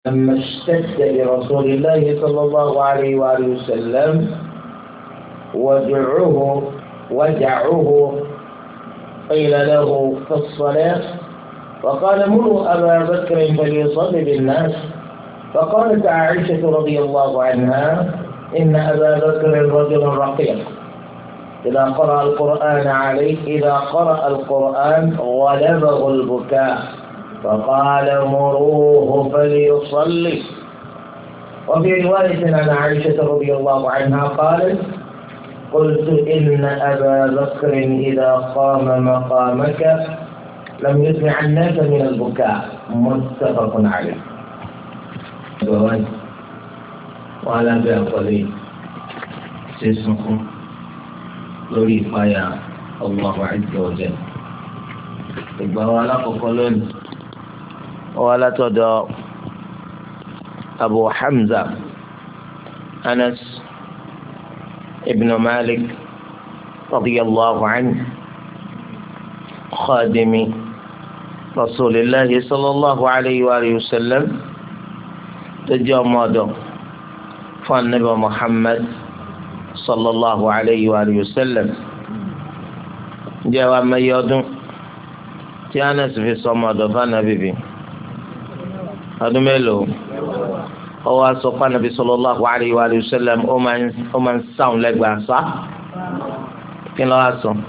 لما اشتد لرسول الله صلى الله عليه وآله وسلم وجعه قيل له في الصلاة فقال مروا أبا بكر فليصلي بالناس. فقالت عائشة رضي الله عنها إن أبا بكر رجل رقيق إذا قرأ القرآن غلبه البكاء فقال مروه فليصلي. وفي رواية عن عائشة رضي الله عنها قالت قلت إن أبا بكر إذا قام مقامك لم يسمع الناس من البكاء. متفق عليه. وعلى بأقلي سيسمكم لوري فايا الله عز وجل. وعلى قولون وعلى تدى أبو حمزة أنس ابن مالك رضي الله عنه خادم رسول الله صلى الله عليه وآله وسلم تجمد فالنبي محمد صلى الله عليه وآله وسلم جاء ما يدون تيانس في صمد فالنبي أدمله هو سبحان النبي صلى الله عليه وآله وسلم أمن ساون لقبا صح كن لا أسون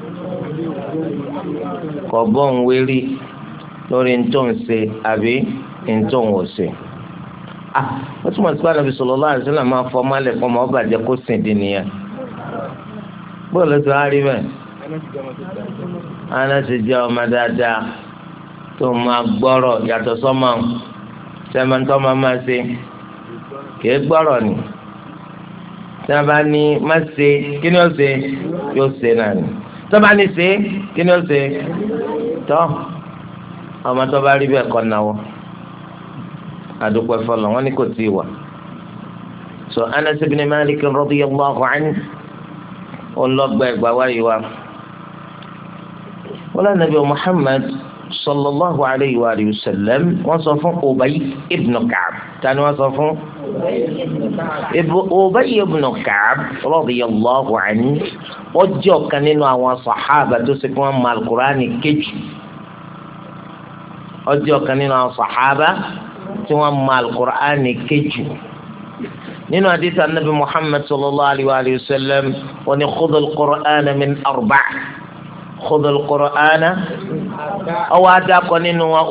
كبون ويلي lórí ntọ́ ń ṣe àbí ntọ́ ń wò ṣe. wọ́n tún mọ̀ sí pé Ànábì sallallahu alaihi wasallam máa fọ́ mọ́lẹ̀ fún ọmọ ọba jẹ́ kó sìn dín nìyẹn. bóòlù tó á rí bẹ́ẹ̀. Anasi jẹ́ ọmọ dáadáa tó máa gbọ́rọ̀ yàtọ̀ sọ́mọ́ sẹ́mẹ́ntọ́ máa ṣe kìí gbọ́rọ̀ ni. tí wọ́n bá ní má ṣe kí ni ó ṣe yóò ṣe náà ni. tí wọ́n bá ní ṣe kí ni ó ṣe tọ́. ọmọ tó bá rí bẹ́ẹ̀ kọ́ náwó àdúpẹ́ fọlọ́ wọn ni kò tí ì wà. so Anas ibn Malik radiyallahu anhu ọlọ́gba ẹ̀gbá wáyé wa. wọ́n lọ́nà Nabi Muhammad sallallahu alayhi wa sallam wọ́n sọ fún Ubay ibn Ka'b. tani wọ́n sọ fún Ubay ibn Ka'b radiyallahu anhu ọjọ́ kan nínú àwọn sàhábà tó ṣe fún wọn mọ Al-Qur'ani kejì. ọjọ́ kan nínú àwọn sàhábà tí wọ́n mọ Al-Qur'ani kejì. nínú hadith Nabi Muhammad sallallahu alayhi wa sallam wọ́n ní khudhul Qur'ana min arba'. khudhul Qur'ana ọwọ́ adakọ nínú wọn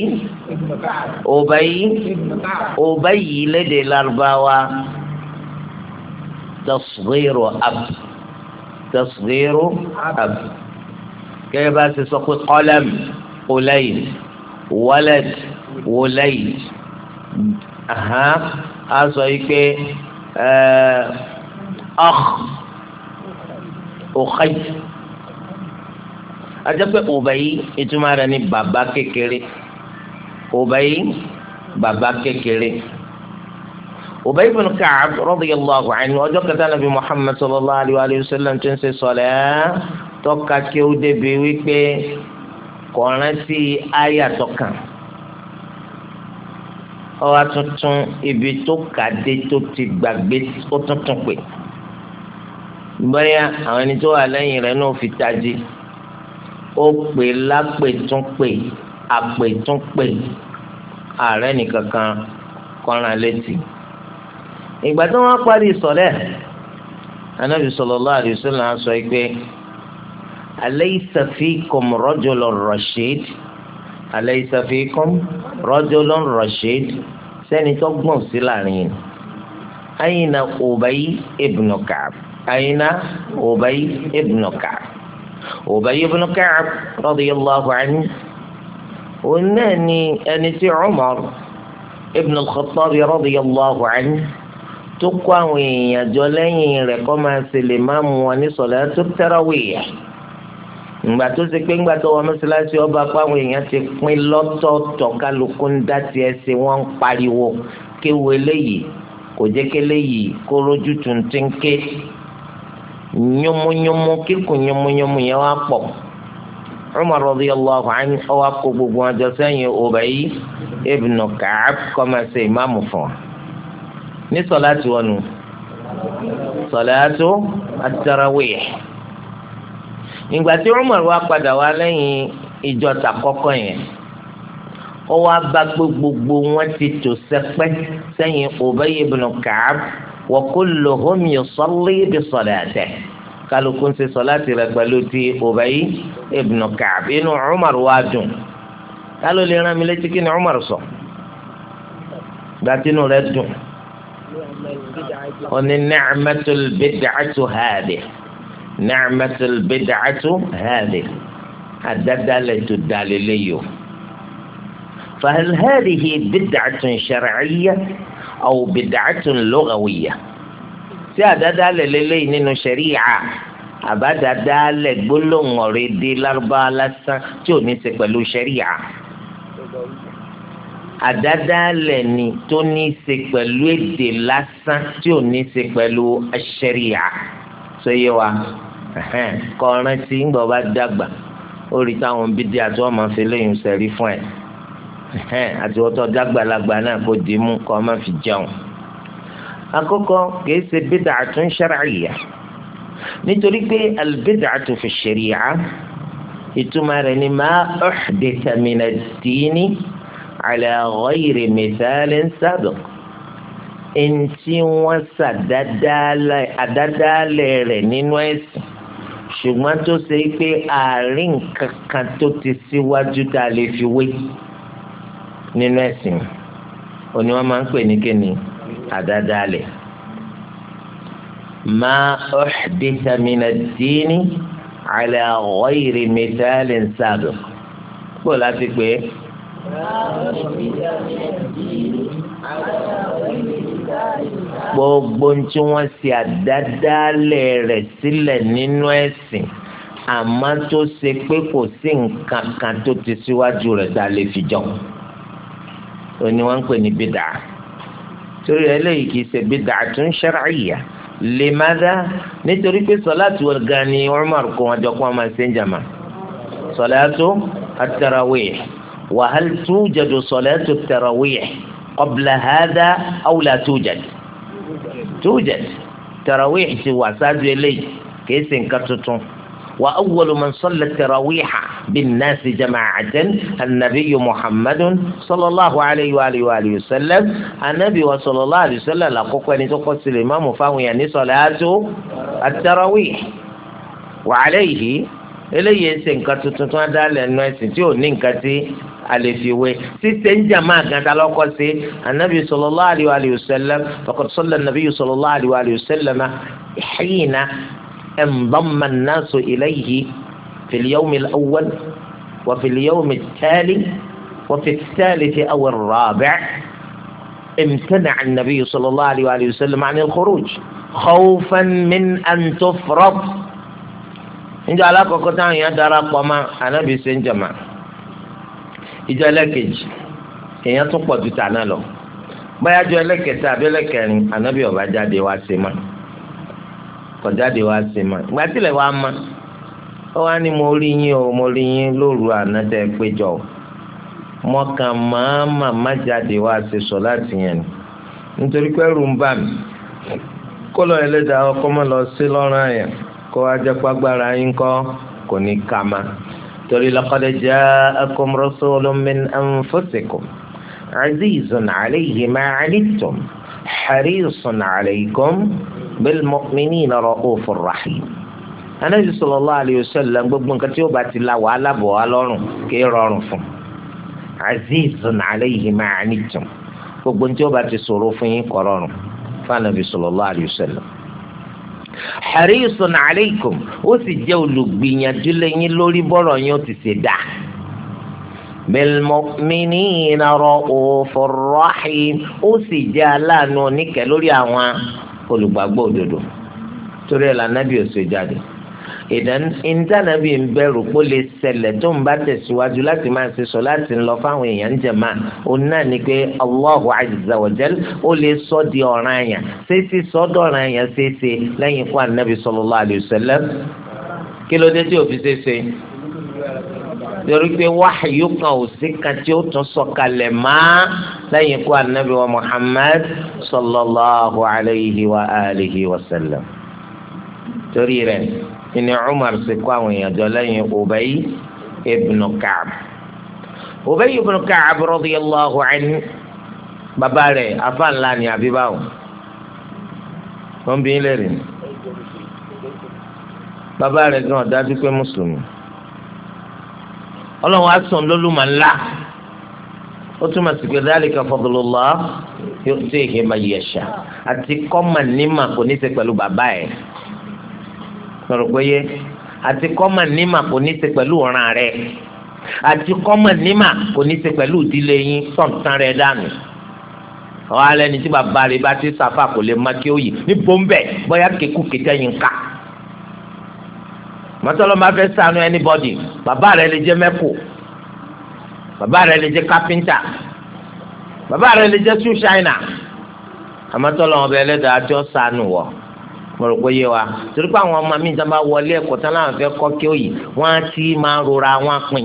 Ubay lédè Lárúbáwá tasghiru ab kẹ́kẹ́ bá ti sọ pé qalam qulayn walad wulayd a sọ yìí pé ukhay ajẹ́pẹ́ Ubay ìtumọ̀ rẹ̀ ní bàbá kékeré. Ubay bàbá kékeré. Ubay ibn Ka'b radiyallahu anhu ọjọ́ kẹta Nabi Muhammad sallallahu alayhi wa sallam tó ń ṣe sọ̀lẹ́ tọ́ka kí ó débi wípé kọ̀ọ̀rántí àyà tọkàn. ọwọ́ tuntun ibi tó kàdé tó ti gbàgbé ó tuntun pè. bóyá àwọn ẹni tó wà lẹ́yìn rẹ̀ náà fi tají. ó pè lápètúnpè àpètúnpè ààrẹ nìkankan kọ́ran létí. ìgbà tí wọ́n parí sọ̀lẹ́ Ànábì sallallahu alaihi wasallam sọ pé alaysa fikum rajulun rashid alaysa fikum rajulun rashid sẹ́ni tó gbọ̀n sí láàrin yìí. ayna Ubay ibn Ka'b ayna Ubay ibn Ka'b. Ubay ibn Ka'b radiyallahu anhu òun náà ni ẹni tí Umar ibn al-Khattab radiyallahu anhu tó kó àwọn èèyàn jọ lẹ́yìn rẹ̀ kó máa ṣe lè máa mú wọn ní salatu tarawih. ìgbà tó ṣe pé ńgbà tó wọ mọ́ṣáláṣí ọba pa àwọn èèyàn ti pín lọ́tọ̀ọ̀tọ̀ kálukú ń dá tiẹ̀ sí wọ́n ń pariwo kéwu eléyìí kò jẹ́ kéléyìí kó rójú tuntun ké nyumunyumu kíkùn nyumunyumu yẹn wá pọ̀. Umar radiyallahu anhu ọwọ́ akó gbogbo wọn jọ sẹ́yìn Ubay ibn Ka'ab kó máa ṣe ìmáàmù fún wa ní sọláàtì wọn nù sọláàtù at-tarawih. ìgbà tí Umar wá padà wá lẹ́yìn ìjọ tàkọ́kọ́ yẹn ó wá bá gbogbo wọn ti tò sẹpẹ́ sẹ́yìn Ubay ibn Ka'ab wa kulluhum yusalli bi salatihi kálukú ń ṣe sọláàtì rẹ̀ pẹ̀lú ti Ubay ibn Ka'ab. inú Umar wá dùn kálọ̀ lè rán mi létí kí ni Umar sọ gbàtínú rẹ̀ dùn ó ní ni'matul bid'atu hadhihi ni'matul bid'atu hadhihi àdádálẹ̀ tó dalẹ̀ léyò. فهل هذه بدعة شرعية أو بدعة لغوية؟ tí àdádálẹ̀ lélẹ́yìn nínú ṣẹ̀ríà àbádádálẹ̀ gbólóhùn ọ̀rẹ́dẹ lárúbáwá lásán tí ò ní í ṣe pẹ̀lú ṣẹ̀ríà. àdádálẹ̀ ni tó ní í ṣe pẹ̀lú èdè lásán tí ò ní í ṣe pẹ̀lú ṣẹ̀ríà. sọ yé wa kọ́ran tí ń gbọ́ bá dàgbà ó rí táwọn bídí àti wọ́n máa fi léyìn sẹ́rí fún ẹ̀ àti wọ́n tó dàgbàlagbà náà kó dì í mú kó má fi jẹun. àkọ́kọ́ kìí ṣe bid'atun shar'iyya nítorí pé al-bid'atu fi shari'a ìtumọ̀ rẹ̀ ni ma uhditha min ad-dini ala ghayri mithalin sabiq. eŋti wọ́n ṣàdádálẹ̀ rẹ̀ nínú ẹ̀sìn ṣùgbọ́n tó ṣe pé àárín kankan tó ti síwájú tá a lè fi wé nínú ẹ̀sìn òní wọ́n máa ń pè ní kíni àdádálẹ̀. ma uhditha min ad-dini ala ghayri mithalin sabiq kó láti pé gbogbo tí wọ́n ṣe àdádálẹ̀ rẹ̀ sílẹ̀ nínú ẹ̀sìn àmọ́ tó ṣe pé kò sí nǹkan kan tó ti síwájú rẹ̀ tá a lè fi jọ òní wọ́n ń pè ní bídà. torí eléyìí kìí ṣe bid'atun shar'iyya limadha nítorí pé sọláàtì wọn gan ni Umar kó wọn jọ kó wọn máa ṣe ń jàmá sọláàtù at-tarawih. wa hal tujadu salatu at-tarawih qabla hadha aw la tujad? tujad. tarawih ti wà sáájú eléyìí kìí ṣe nǹkan tuntun. وأول من صلى التراويح بالناس جماعة النبي محمد صلى الله عليه وآله وسلم. النبي صلى الله عليه وسلم لقوك أن تقص الإمام فهو يعني صلاة التراويح. وعليه إليه سنكت تتوى لأنه سنتيو ننكتي àlefiwé sísè ń jàmá àgàdá lọkọ sí anabi sallallahu alayhi wa sallam faqad salla an-nabiy sallallahu alayhi wa sallam hina انضم الناس إليه في اليوم الأول وفي اليوم التالي وفي الثالث أو الرابع امتنع النبي صلى الله عليه وسلم عن الخروج خوفا من أن تفرض. إن جاء لك قطعا يدرق وما أنا بسنجمع إجا لكج إن يتقوى تتعنا له ما يجو لك تابع لك أنا بيوبا جادي واسما kọjáde wá sí ma ìgbà tílẹ̀ wá ma ó wá ní mo rí yín o mo rí yín lóru àná tẹ́ péjọ o mo kàn máa má jáde wá sí sọ láti yẹn ni nítorí pé ẹ̀rù ń bà mí kó lọ ẹlẹ́dàá ọkọ mọ́ lọ sí lọ́rùn àyàn kó wá jẹ́ pàgbára yín kọ́ kò ní ká ma torí laqad ja'akum rasulun min anfusikum azizun alayhi ma 'anittum harisun alaykum bilmu'minina ra'ufur rahim. Ànábì sallallahu alayhi wa sallam gbogbo nǹkan tí ó bá ti la wàhálà bọ̀ wá lọ́rùn kì í rọrùn fún. azizun alayhi ma 'anittum gbogbo tí ó bá ti ṣòro fún yín kò rọrùn fún Ànábì sallallahu alayhi wa sallam. harisun alaykum ó sì jẹ́ olùgbìyànjú lẹ́yìn lórí bọ́rọ̀ yín ó ti ṣe dá. bilmu'minina ra'ufur rahim ó sì jẹ́ aláàánú oníkẹ́ lórí àwọn olùgbàgbọ́ òdodo. torí ẹ̀ lànàbí ò ṣe jáde. ìdánàbí ń bẹ̀rù pé ó lè ṣẹlẹ̀ tó ń bá tẹ̀síwájú láti máa ṣe sọ láti lọ fáwọn èèyàn ń jẹ̀má òun náà ni pé Allahu azza wa jal ó lè sọ di ọ̀ranyàn ṣéṣe sọ́dọ̀ ọ̀ranyàn ṣéṣe lẹ́yìn ikú ànábì sallallahu alayhi wa sallam. kí ló dé tí ò fi ṣéṣe? torí pé wáhìí kan ò sí kan tí ó tún sọ̀kalẹ̀ máa lẹ́yìn ikú anabi wa Muhammad sallallahu alayhi wa alihi wa sallam. torí rẹ̀ ìní Umar sì kó àwọn èèyàn jọ lẹ́yìn Ubay ibn Ka'b. Ubay ibn Ka'b radiyallahu anhu bàbá rẹ̀ afa ńlá ni àbíbáwò wọ́n bí ń lẹ́rìí bàbá rẹ̀ gan ọ̀dájú pé mùsùlùmí ọlọ́run á sùn lólùmọ̀ ńlá ó túmọ̀ sí pé dhalika fadlullah yu'tihi man yasha àti kọ́mà nímà kò ní í ṣe pẹ̀lú bàbá ẹ̀ sọ̀rọ̀ pé yé àti kọ́mà nímà kò ní í ṣe pẹ̀lú ọ̀ràn rẹ̀ àti kọ́mà nímà kò ní í ṣe pẹ̀lú ìdílé yín tọ̀ntàn rẹ̀ dànù ọ̀ alẹ́ ní tí bàbá rẹ̀ bá ti sàfà kò lè má kí ó yìí ní bọ́m̀bẹ̀ bóyá kékù kékẹ́yìn ká mọ́tọ́lọ́ máa fẹ́ ṣàánú anybody bàbá rẹ̀ lè jẹ́ mẹ́kù bàbá rẹ̀ lè jẹ́ kápẹ́ńtà bàbá rẹ̀ lè jẹ́ ṣúṣáínà àmọ́tọ́lọ́ wọn bẹ ẹlẹ́dàá tí ó ṣàánú wọ̀ mo rò pé yé wa torí pé àwọn ọmọ mi ìjọba bá wọlé ẹ̀kọ́ tán láwọn fẹ́ kọ́ kí ó yìí wọ́n á ti máa rora wọn pin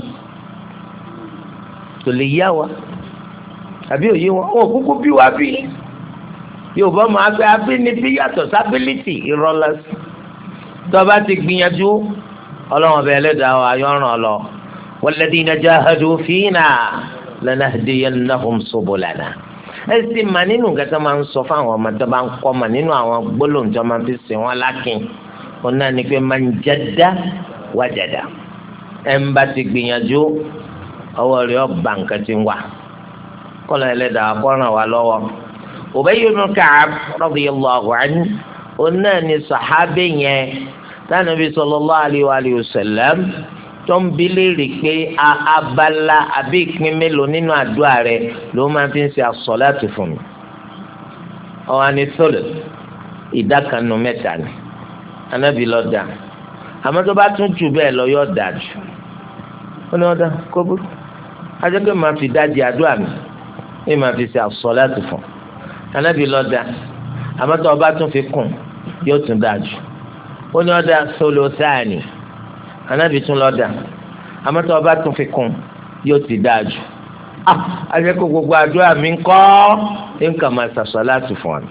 kò lè yá wa àbí òye wọn ò kúkú bí wa bí Yorùbá máa gbé abínibí yàtọ̀ sábílítì ìrọ̀lẹ́sì tọ́ba ti gbìyànjú ọlọ́wọ́n bẹ ẹlẹ́dàá wa yọ̀ràn lọ walladhina jahadu fina lanahdiyannahum subulana. ẹ sì mà nínú nǹkan tó máa ń sọ fáwọn ọmọ tó bá ń kọ́ mà nínú àwọn gbólóhùn tó máa fi sìn wọ́n lákìn wọn náà ní pé man jadda wajada ẹ̀ ń bá ti gbìyànjú ọwọ́ rẹ̀ ọba nǹkan ti ń wà kọ́lọ́ ẹlẹ́dàá kó ràn wá lọ́wọ́. Ubay ibn Ka'b radiyallahu anhu ọ̀nà ni sàhábé yẹn tánàbí sallallahu alayhi wa sallam tó ń bi léèrè pé abala àbí ìpín mélòó nínú àdúrà rẹ̀ ló máa fi ń ṣe àsọ̀láàtù fún mi. ọ̀hún ni sọ̀lẹ̀ ìdákanu mẹ́ta ni anábì lọ dà àmọ́ tó bá tún jù bẹ́ẹ̀ lọ yọ̀ dà jù. ó ní wọ́n dá kó bú ajẹ́ pé màá fi dájì àdúrà mi ní màá fi ṣe àsọ̀láàtù fún anábì lọ dà àmọ́ tó bá tún fi kùn yóò tún dáa jù. ó ní ọ̀dà solosaani anábì tún lọ́dà àmọ́ tó bá tún fi kùn yóò ti dáa jù. ajẹ́ kó gbogbo àdúrà mi ń kọ́ nǹkan máa ṣàṣọ láti fún ọ.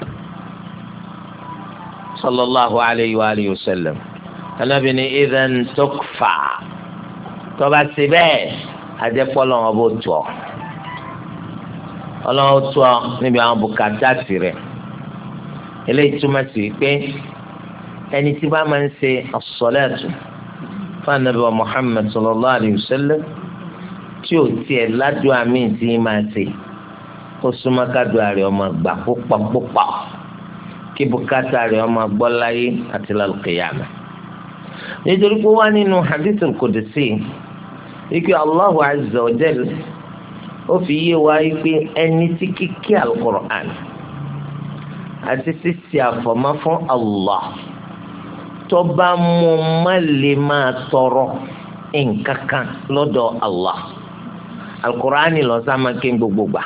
sallallahu alayhi wa alihi wa sallam anábì ní idhan tukfa tó bá ti bẹ́ẹ̀ ajẹ́ pọ́lọ́ wọn bó tù ọ́ ọlọ́wọ́ tù ọ́ níbi àwọn bùkátà tirẹ̀ eléyìí túmọ̀ sí pé ẹni tí bá máa ń ṣe as-salatu fún Ànábì wa Muhammad sallallahu alayhi wa sallam tí ò tiẹ̀ ládùú àmì tí máa ṣe ó súnmọ́ kádùá rẹ̀ ọmọ gbà púpọ̀ kí bùkátà rẹ̀ ọmọ gbọ́ láyé àti lal-qiyamah. nítorí pé wá nínú hadithul qudsi ike Allahu azza wa jalla ó fi yé wa pé ẹni tí kíkí al-Qur'an àti sísè àfọ̀mọ́ fún Allah tó bá mú má lè máa tọrọ nǹkan kan lọ́dọ̀ Allah al-Qur'ani lọ sáma ké gbogbo gbà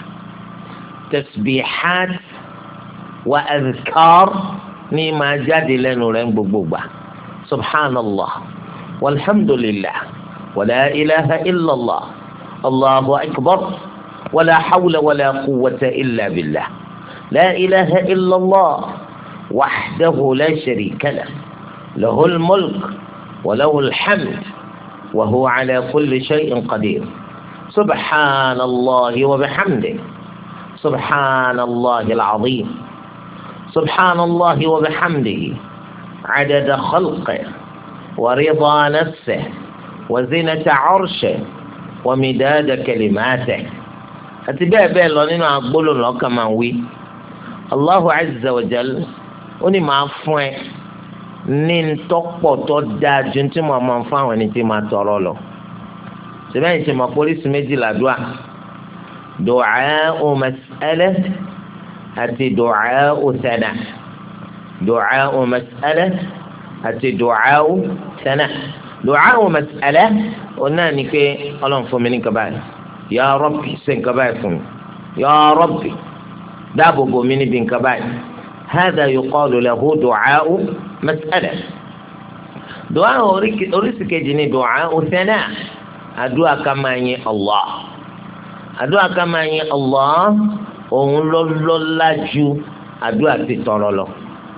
tasbihat wa azkar ní máa jáde lẹ́nu rẹ̀ gbogbo gbà subhanallah walhamdulillah wala ilaha illallah allahu akbar wala hawla wala quwwata illa billah. لا إله إلا الله وحده لا شريك له له الملك وله الحمد وهو على كل شيء قدير سبحان الله وبحمده سبحان الله العظيم سبحان الله وبحمده عدد خلقه ورضا نفسه وزنة عرشه ومداد كلماته أتبع بين لونين أقول لك ما وي Allahu azza wa jal ó ní máa fún ẹ ní ntọ́pọ̀ tó dáa ju tí mo máa ń fún àwọn ẹni tí máa tọrọ lọ. sẹ́bẹ̀yìn tí mo polisi méjì làdúrà du'a'u mas'alah àti du'a'u sana du'a'u mas'alah àti du'a'u sana du'a'u mas'alah òun náà ní pé ọlọ́run fún mi ní nǹkan báyìí ya Rabbi ṣe nǹkan báyìí fún mi ya Rabbi dáàbò bò mí níbi nǹkan báyìí hādhā yuqālu lahu du'ā'u mas'ala du'ā'u oríṣi kejì ni du'ā'u thanā àdúrà ká máa yin Allah àdúrà ká máa yin Allah òun ló lọ́lá ju àdúrà ti tọrọ lọ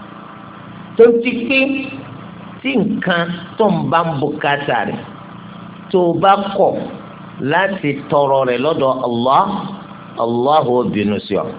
tó ti pé tí nǹkan tó ń bá ń bùkátà rẹ̀ tó o bá kọ̀ láti tọrọ rẹ̀ lọ́dọ̀ Allah Allah ó bínú sí ọ.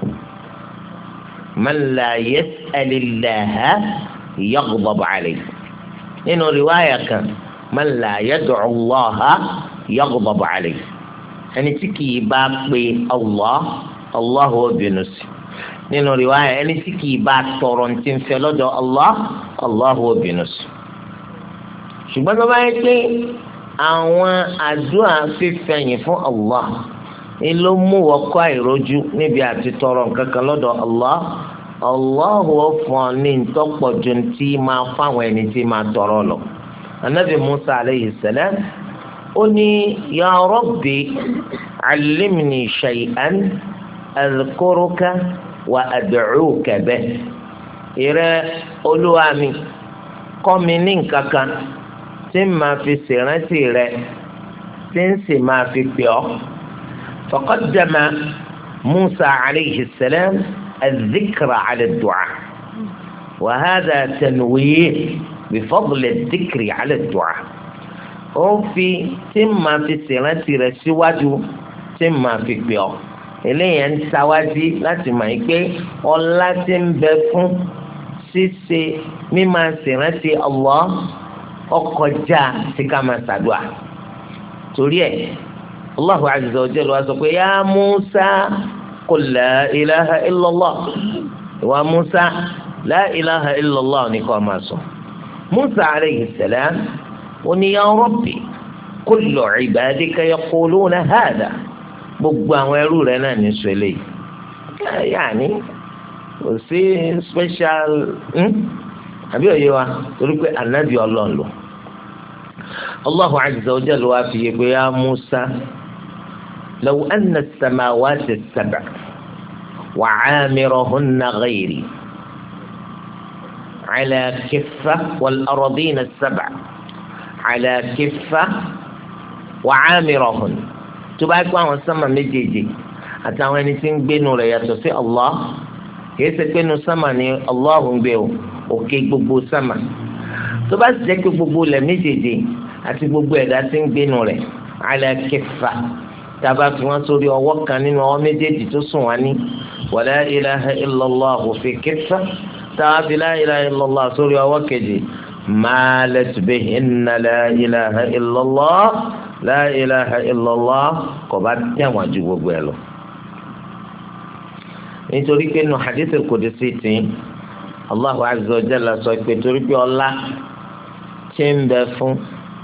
man la yas'alillaha yaghdab alayhi nínú riwaya kan man la yad'u Allaha yaghdab alayhi ẹni tí kìí bá pe Allah Allah ó bínú sí nínú riwaya ẹni tí kìí bá tọrọ ní ti ń fẹ́ lọ́dọ̀ Allah Allah ó bínú sí. ṣùgbọ́n tó bá yẹ pé àwọn àdúrà fífẹ̀yìn fún Allah ni ló mú wọ́kọ́ àìrójú níbi àti tọrọ nǹkan kan lọ́dọ̀ Allah Allah ó fún ọ ní ntọ́pọ̀ ju ti máa fáwọn ẹni tí máa tọrọ lọ. anabi Musa aleyhi salam ó ní ya Rabbi allimni shay'an adhkuruka wa ad'uka bihi ìrẹ́ Olúwa mi kọ́ mi ní nǹkan kan tí n máa fi ṣèrántí rẹ tí n sì máa fi pè ọ́. faqaddama Musa alayhi salam al-dhikra ala ad-du'a wa hadha tanwih bi fadli ad-dhikri ala ad-du'a. ó fi tí n máa fi ṣèrántí rẹ síwájú tí n máa fi pè ọ́. eléyìí ń ṣáwájú láti mọ̀ yìí pé ọlá tí ń bẹ fún ṣíṣe mímá ṣèrántí Allah ọkọjá tí ká máa ṣàdúà. torí ẹ̀ Allahu azza wa jalla sọ pé ya Musa qul la ilaha illallah wa Musa la ilaha illallah ní kò máa sọ. Musa alayhi salam ó ní ya Rabbi kullu ibadika yaquluna hadha gbogbo àwọn ẹrú rẹ náà ní sọ eléyìí yàní kò sí special àbí òye wa torí pé anabi Ọlọ́run lò. Allahu azza wa jalla wa fi yẹ ya Musa law anna as-samawati as-sab'a wa 'amirahunna ghayri 'ala kiffa wal ardina as-sab'a 'ala kiffa wa 'amirahunna tó bá gbọ́ àwọn sánmà méjèèjì àtàwọn ẹni tí ń gbénu rẹ̀ yàtọ̀ sí Allah kìí ṣe pé nu sánmà ni Allah ń gbé o òkè gbogbo sánmà tó bá sì jẹ́ pé gbogbo ilẹ̀ méjèèjì àti gbogbo ẹ̀dá tí ń gbénu rẹ̀ ala kiffa tá a bá fi wọ́n sórí ọwọ́ kan nínú ọwọ́ méjèèjì tó sùn wá ní wala ilaha illallah fi kiffa tá a fi la ilaha illallah sórí ọwọ́ kejì malat bihinna la ilaha illallah la ilaha illallah kò bá tẹ̀wọ̀n ju gbogbo ẹ̀ lọ. nítorí pé nù hadith al-qudsi tí Allahu azza wa jalla sọ pé torí pé ọlá tí ń bẹ fún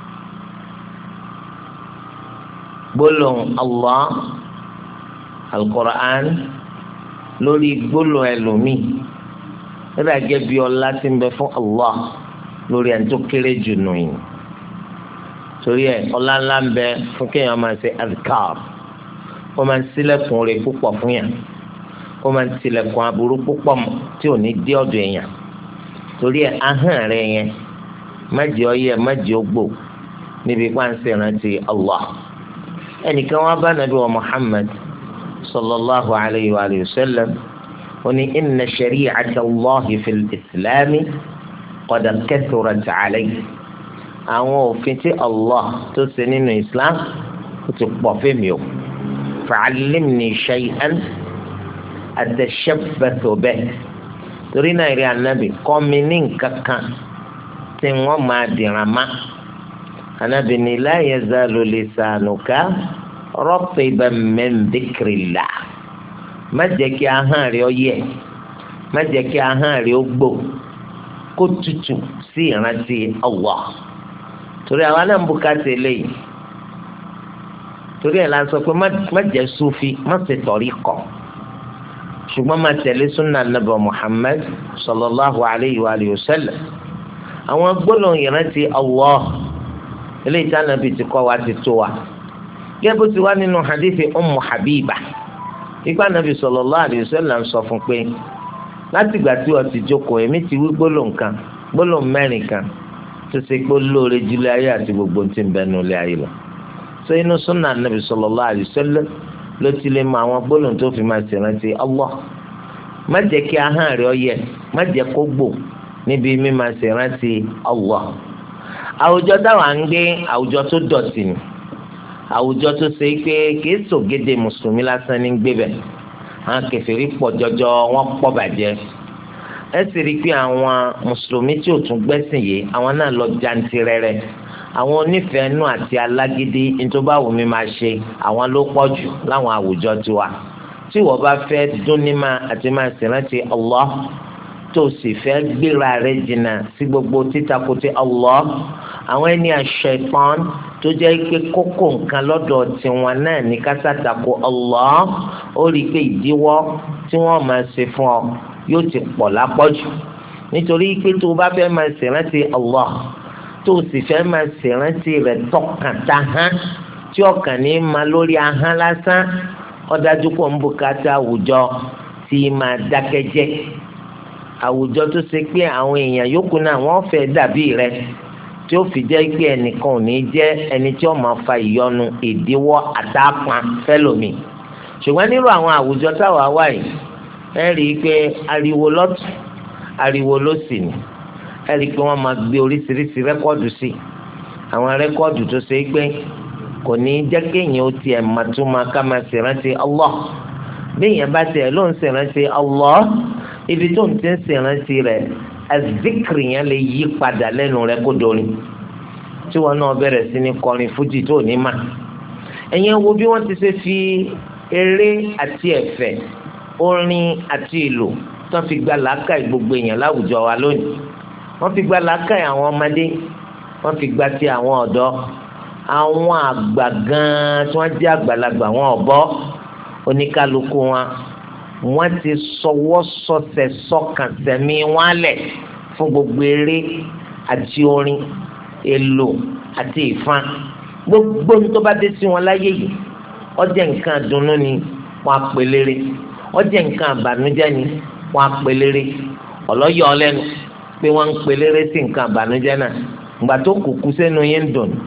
gbólóhùn Allah al-Qur'an lórí gbólóhùn ẹlòmíì nígbà gẹ́gẹ́ bí ọlá tí ń bẹ fún Allah lórí ẹni tó kéré jù nù yìí. torí ẹ ọlá ńlá ń bẹ fún kéèyàn máa ṣe azkar ó máa ń ṣílẹ̀kùn rẹ̀ púpọ̀ fún yàn ó máa ń tilẹ̀kùn aburú púpọ̀ tí ò ní dé ọ̀dọ̀ èèyàn. torí ẹ ahọ́n rẹ̀ yẹn má jẹ́ ọyẹ má jẹ́ ogbò níbi pàǹsẹ̀ rántí Allah. ẹnìkan wá bá nàbí wa Muhammad sallallahu alayhi wa sallam ó ní inna shari'ata Allahi fil islami qad kathurat alayhi. àwọn òfin tí Allah tó ṣe nínú Islam ó ti pọ̀ fẹ́mi o. fa'allimni shay'an atashabbathu bihi. torí náà rí anabi kọ́ mi ní nǹkan kan tí wọ́n máa dìran má. anabi ní la yazalu lisanuka ratban min dhikrillah. má jẹ́ kí ahọ́n rẹ̀ ó yẹ̀ má jẹ́ kí ahọ́n rẹ̀ ó gbò kó tutù sí ìrántí Allah. torí àwa náà ń bùkátà eléyìí torí ẹ̀ la sọ pé má jẹ́ sufi má ṣe tọ̀ríkọ̀ ṣùgbọ́n má tẹ̀lé sunna nabi Muhammad sallallahu alayhi wa sallam. àwọn gbólóhùn ìrántí Allah eléyìí tí Ànábì ti kọ́ wa ti tó wa gẹ́gẹ́ bó ti wá nínú hadithi Ummu Habiba ìgbà Ànábì sallallahu alayhi wa sallam sọ fún pé láti ìgbà tí wọ́n ti jókòó èmi ti wí gbólóhùn mẹ́rin kan tó ṣe pé lóore jùlọ ayé àti gbogbo tí ń bẹ nínú ilé ayé lọ. so inú súnà nàbì sallallahu alaihi wasallam ló ti lè mọ àwọn gbólóhùn tó fi máa ṣèrántí Allah. má jẹ́ kí ahọ́n rẹ̀ ó yẹ̀, má jẹ́ kó gbò níbi mímá ṣèrántí Allah. àwùjọ táwa ń gbé àwùjọ tó dọ̀tí ni, àwùjọ tó ṣe pé kìí ṣògede mùsùlùmí lásán ní gbé bẹ̀. àwọn kèfèrí pọ̀ jọjọ, wọ́n pọ̀ bàjẹ́. ẹ sì rí i pé àwọn mùsùlùmí tí ò tún gbẹ́sìn yìí àwọn náà lọ jantirẹrẹ. àwọn onífẹ̀ẹ́nú àti alágídí ntòbáwòmí máa ṣe àwọn ló pọ̀ jù láwọn àwùjọ tiwa. tí wọ́n bá fẹ́ dúnnímà àti máa ṣèrántí Allah tó sì fẹ́ gbéra rẹ̀ jìnnà sí gbogbo títakùtì Allah, àwọn ẹni àṣẹ̀tán tó jẹ́ pé kókó nǹkan lọ́dọ̀ tiwọn náà ní kásátàkù Allah, ó rí i pé ìdíwọ́ tí wọ́n máa ṣe fún ọ yóò ti pọ̀ lápọ̀jù. nítorí pé tó o bá fẹ́ máa ṣèrántí Allah tó o sì fẹ́ máa ṣèrántí rẹ̀ tọkàntàhán tí ọkàn ní máa lórí ahọ́n lásán, ó dájú pọ̀ ń bùkátà àwùjọ tí máa dákẹ́jẹ́, àwùjọ tó ṣe pé àwọn èèyàn yòókù náà wọ́n fẹ́ dàbí rẹ̀, tí ó fi jẹ́ pé ẹnìkan ò ní jẹ́ ẹni tí ó máa fa ìyọnu ìdíwọ́ àdápọn fẹ́lòmíì. ṣùgbọ́n nírú àwọn àwùjọ táwa wà yìí, ẹ rí i pé ariwo lọ́tún ariwo lósì ni, ẹ rí i pé wọ́n máa gbé oríṣiríṣi rẹ́kọ́ọ̀dù sí àwọn rẹ́kọ́ọ̀dù tó ṣe pé kò ní jẹ́ kéèyàn ó tiẹ̀ máa tún máa ká máa ṣèrántí Allah. béèyàn bá tiẹ̀ ló ń ṣèrántí Allah, ibi tó ń ti ń ṣèrántí rẹ̀ azikiri yẹn lè yí padà lẹ́nu rẹ̀ kó dorin, tí wọn náà bẹ̀rẹ̀ sí ní kọrin fújì tó ní mà. ẹ̀yin wo bí wọ́n ti ṣe fi eré àti ẹ̀fẹ̀, orin àti ìlù tó fi gba làákàyè gbogbo èèyàn láwùjọ wa lónìí. wọ́n fi gba làákàyè àwọn ọmọdé, wọ́n fi gba ti àwọn ọ̀dọ́, àwọn àgbà gan-an tí wọ́n jẹ́ àgbàlagbà wọn ọ̀bọ oníkálukú wọn. wọ́n ti sọwọ́ sọsẹ̀ sọkàn sẹ̀mí wọn lẹ̀ fún gbogbo eré àti orin, èlò àti ìfan. gbogbo ní tó bá dé sí wọn láyé yìí, ó jẹ́ nǹkan àdùnnú ni wọ́n á pè léré, ó jẹ́ nǹkan àbànújẹ́ ni wọ́n á pè léré. ọlọ́yọ̀ ọlẹ́nu pé wọ́n ń pè léré sí nǹkan àbànújẹ́ náà, ìgbà tó kùkú sẹ́nu yín ń dùn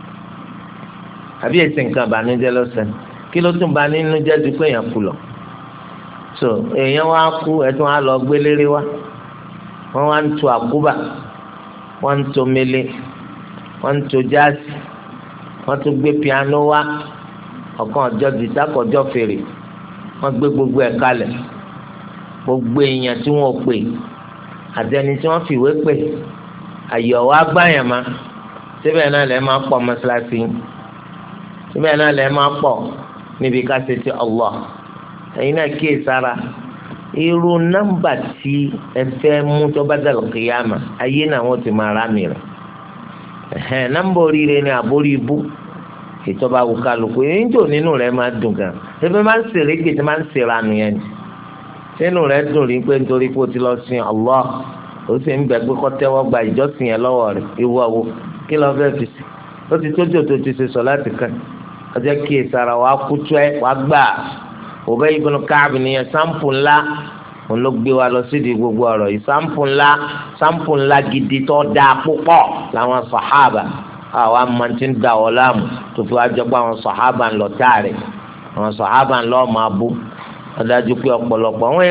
àbí èsì nǹkan àbànújẹ́ lọ́sẹ̀. kí ló tún bà nínú jẹ́ ju pé èèyàn kú lọ. so èèyàn wá kú, ẹ̀tún á lọ gbé léré wá, wọ́n wá ń tu àkúbà, wọ́n ń to mele, wọ́n ń to jáàsì, wọ́n tún gbé piano wá, ọ̀kan ọjọ́ gìtá kọjọ́ fèrè, wọ́n gbé gbogbo ẹ̀ kalẹ̀. gbogbo èèyàn tí wọ́n pè àti ẹni tí wọ́n fìwé pè, àyẹ̀wò agbáyàn má, síbẹ̀ náà lẹ́ máa pọ̀ mọ́ṣáláṣí, síbẹ̀ náà lẹ́ máa pọ̀ níbi ká ṣe ti Allah. ẹ̀yin náà kíyè sára, irú nọ́mbà tí ẹ fẹ́ mú tó bá dàlù kíyàmà, ayé náà wọ́n ti máa rà mí rẹ̀. nọ́mbà oríire ni àbórí ibú ìtọ́ba wù kálukú, èyí tó nínú rẹ̀ máa dùn gan. ebi máa ń sèré gbè tí máa ń sèrè ànú yẹn ni, sínú rẹ̀ dùn rí pé nítorí pé o ti lọ sin Allah, ó sì ń bẹ pé kọ́ tẹ́wọ́ gba ìjọsìn yẹn lọ́wọ́ rẹ̀. ìwọ wo kí lọ fẹ́ fi sí? ó ti tójú tó ti ṣe sọ láti kàn. ọjọ́ kíyè sára wàá kútu ẹ wàá gbà. Ubay ibn Ka'b nìyẹn, sáǹpù ńlá òun ló gbé wa lọ sídìí gbogbo ọ̀rọ̀ yìí. sáǹpù ńlá gidi tó dáa púpọ̀ làwọn sàhábà. àwa máa ti ń da ọ láàmú tó fi wá jọ pé àwọn sàhábà ń lọ táàrẹ̀, àwọn sàhábà ń lọ máa bú. ọ̀dájú pé ọ̀pọ̀lọpọ̀ wọ́n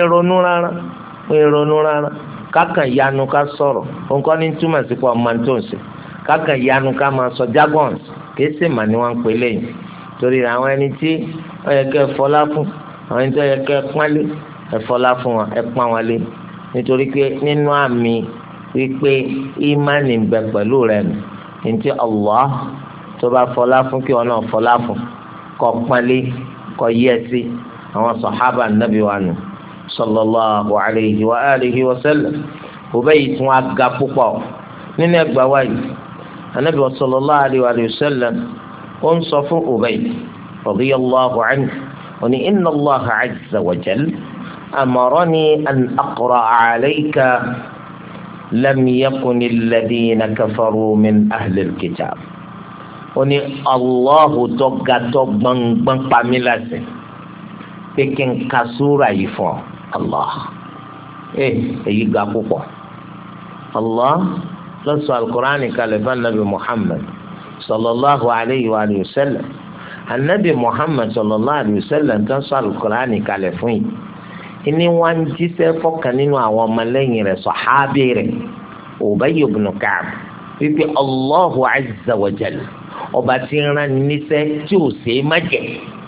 ń ronú rárá. kákan yanu ká sọ̀rọ̀ nǹkan ní túmọ̀ sí pé ọmọ tó ń ṣe. kákan yanu ká máa sọ jargons kìí sì mà ní wọ́n ń pè lẹ́yìn. torí àwọn ẹni tí ó yẹ kẹ́ fọlá fún, àwọn ẹni tí ó yẹ kẹ́ pọ́nlé, ẹ fọlá fún wọn, ẹ pọ́n wọn lé. nítorí pé nínú àmì wípé ìmánì ń bẹ pẹ̀lú rẹ̀ nù. ntí Allah tó bá fọlá fún kí wọn náà fọlá fún, kó pọ́nlé, kó yẹ sí. àwọn sàhábà nàbí wa nù sallallahu alayhi wa alihi wa sallam. Ubay tún wá ga púpọ̀ nínú ẹgbàá wáyé. anabi wa sallallahu alayhi wa sallam ó ń sọ fún Ubay radiyallahu anhu, ó ní inna Allah azza wa jal amarani an aqra'a alayka lam yakun alladhina kafaru min ahli alkitab. ó ní Allahu tó ga tó gbọngbọn pamí láṣẹ pé kí n ka súra yìí fún ọ. Allah èyí ga púpọ̀. Allah ló sọ alukur'ani kalẹ̀ fún anabi Muhammad sallallahu alayhi wa sallam anabi Muhammad sallallahu alayhi wa sallam tó sọ alukur'ani kalẹ̀ fún yìí ìní wọn jíṣẹ́ fọ́kàn nínú àwọn ọmọlẹ́yìn rẹ̀ sọ̀hábì rẹ̀ Ubay ibn Ka'b wípé Allahu azza wa jalla ọba tí ń rán níṣẹ́ tí ò ṣe é má jẹ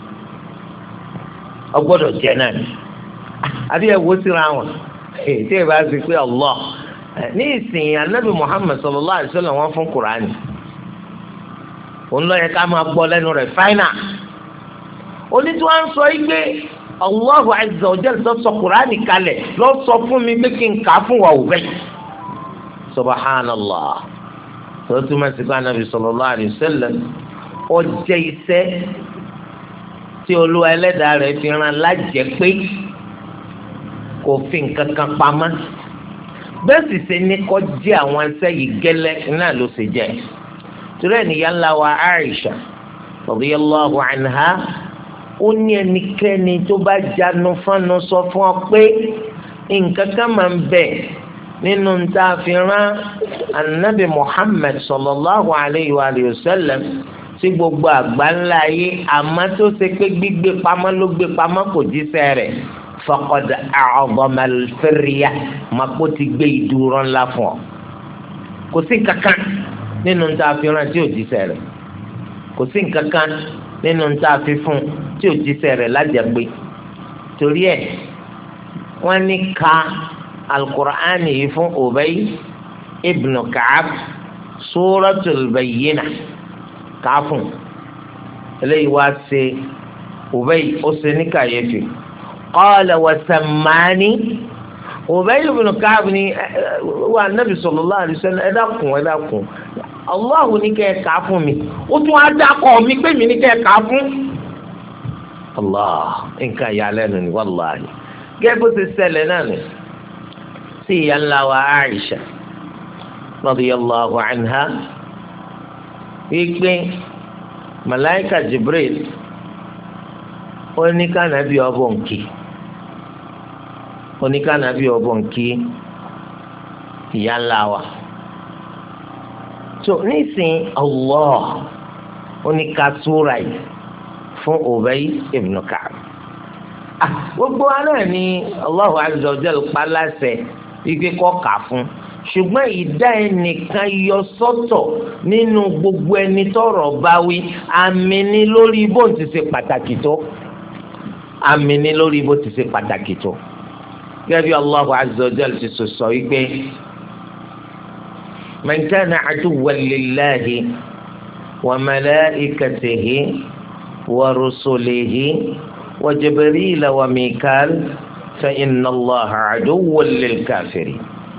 ọgbọ́dọ̀ jẹ náà ni àbí ẹ wo síra wọn tí ẹ bá ti pé Allah ní ìsìn anabi Muhammad sallallahu alayhi wa sallam wọn fún kur'ani òun lọ yẹ ká máa gbọ́ lẹ́nu rẹ̀ fáínà onítú wa ń sọ igbe Allahu azza wa jalla sọ Kùránì kalẹ̀ lọ sọ fún mi pé kí n kà á fún wa òbẹ subhanallah tó túmọ̀ sí pé anabi sallallahu alayhi wa sallam ó jẹ́ iṣẹ́ tí Olúwa Ẹlẹ́dàá rẹ̀ fi rán lájẹ́ pé kò fi nǹkan kan pamọ́ bẹ́ẹ̀ sì ṣe ní kó jẹ́ àwọn iṣẹ́ yìí gẹ́lẹ́ náà ló ṣe jẹ́ torí ẹnìyà ńlá wa Aisha radiyallahu anha ó ní ẹnikẹ́ni tó bá jánu fánu sọ fún ọ pé nǹkan kan máa ń bẹ nínú ta fi rán anabi Muhammad sallallahu alayhi wa sallam sí gbogbo àgbáńlá yìí àmọ́ tó ṣe pé gbígbé pamọ́ ló gbé pamọ́ kò jíṣẹ́ rẹ̀ faqad a'zama al-firya máa kó ti gbé ìdúró ńlá fún ọ kò sí kankan nínú nta fi rán tí ò jíṣẹ́ rẹ̀ kò sí nǹkan kan nínú nta fi fún tí ò jíṣẹ́ rẹ̀ lájàgbé torí ẹ̀ wọ́n ní ka alukur'ani yìí fún Ubay ibn Ka'b suratul Bayyinah ká fún eléyìí wá ṣe Ubay ó ṣe ní kàyéfì qala wa sammani Ubay ibn Ka'b ni wa Nabi sallallahu alaihi wasallam ẹ dákun Allahu ní kẹ́ ẹ kà á fún mi ó tún á dákọ̀ mi pé mi ní kẹ́ ẹ kà á fún. Allah nǹkan ìyàlẹ́nu ni wàláhi gẹ́gẹ́ bó ti ṣẹlẹ̀ náà ni sí ìyá ńlá wa Aisha radiyallahu anha wípé malaika Jibril ó ní kànábì ọbọ̀ nkì ìyá ńlá wa. So nísìn Allah oníkasúra yìí fún Ubay ibn Ka'b gbogbo wa náà ni Allahu azza wa jalla pa láṣẹ ike kọ́ kà fún ṣùgbọ́n ìdá ẹnìkan yọ sọ́tọ̀ nínú gbogbo ẹni tọ́rọ̀ bá wí àmì ni lórí bó ti ṣe pàtàkì tó gẹ́gẹ́ bí Allahu azza wa jalla ti sọ wípé. من كان عدوا لله وملائكته ورسله وجبريل وميكال فإن الله عدو للكافرين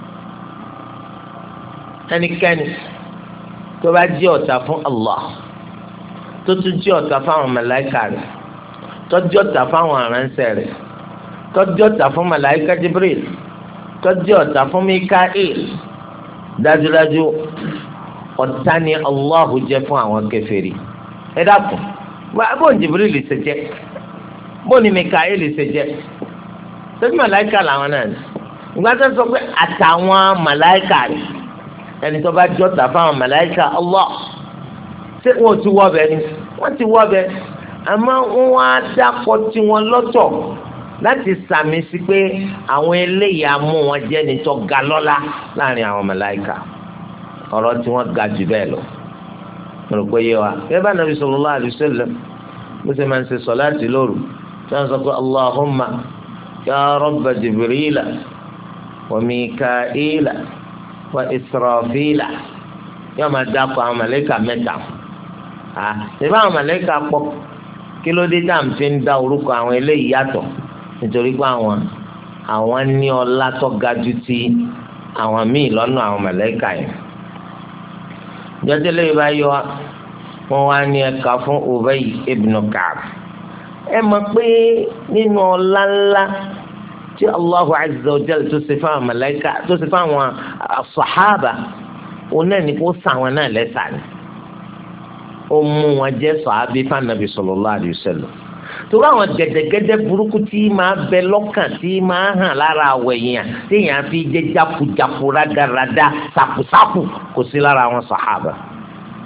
ẹnikẹ́ni tó bá jẹ́ ọ̀tá fún Allah tó tún jẹ́ ọ̀tá fáwọn màláíkà rẹ̀ tó jẹ́ ọ̀tá fáwọn aránṣẹ́ rẹ̀ tó jẹ́ ọ̀tá fún màláíkà Jibril tó jẹ́ ọ̀tá fún Mikael dájúdájú ọ̀tá ni Allahu jẹ́ fún àwọn kèfèrí ẹ dákun bó ní Jibril lè ṣe jẹ́ bó ní Mikael lè ṣe jẹ́ sẹ́bí màláìka làwọn náà ní ìgbà tó sọ pé àtàwọn màláìka rẹ̀ ẹni tó bá jọ́ta fáwọn màláìka Allah ṣé wọn ò ti wọ́ bẹ́ẹ̀ ni wọ́n ti wọ́ bẹ́ẹ̀ àmọ́ wọ́n á dákọ̀ tiwọn lọ́tọ̀ láti sàmì sí pé àwọn eléyìí amú wọn jẹ́ ní tó ga lọ́lá láàrin àwọn màláíkà ọ̀rọ̀ tí wọ́n ga jù bẹ́ẹ̀ lọ. mo rò pé yé wa gẹ́gẹ́ bá Nabi sallallahu alaihi wasallam bó ṣe máa ń ṣe sọ̀láàtì lóru tí wọ́n sọ pé Allahumma ya rabba Jibrila wa Mikaila wa Israfila yóò máa dákọ̀ àwọn màláíkà mẹ́ta. ìbá àwọn màláíkà pọ̀ kí ló dé tá à ń fi ń dá orúkọ àwọn eléyìí yàtọ̀ nítorí pé àwọn ní ọlá tó ga jù ti àwọn míì lọ́nà àwọn màláíkà yẹn. jọ́jọ́lẹ́ yìí bá yọ wọn wá ní ẹ̀ka fún Ubay ibn Ka'b. ẹ mọ̀ pé nínú ọlá ńlá tí Allahu azza wa jalla tó ṣe fún àwọn màláíkà tó ṣe fún àwọn sàhábà òun náà ní kó sàwọn náà lẹ́sà ni. ó mú wọn jẹ́ sàhábí fún Ànábì sallallahu alaihi wasallam. torí àwọn gẹ́dẹ́gẹ́dẹ́ burúkú tí máa bẹ lọ́kàn tí máa hàn lára àwọ̀ èèyàn tí èèyàn fi jẹ́ jákujáku rádaràda sàkùsàkù kò sí lára àwọn sàhábà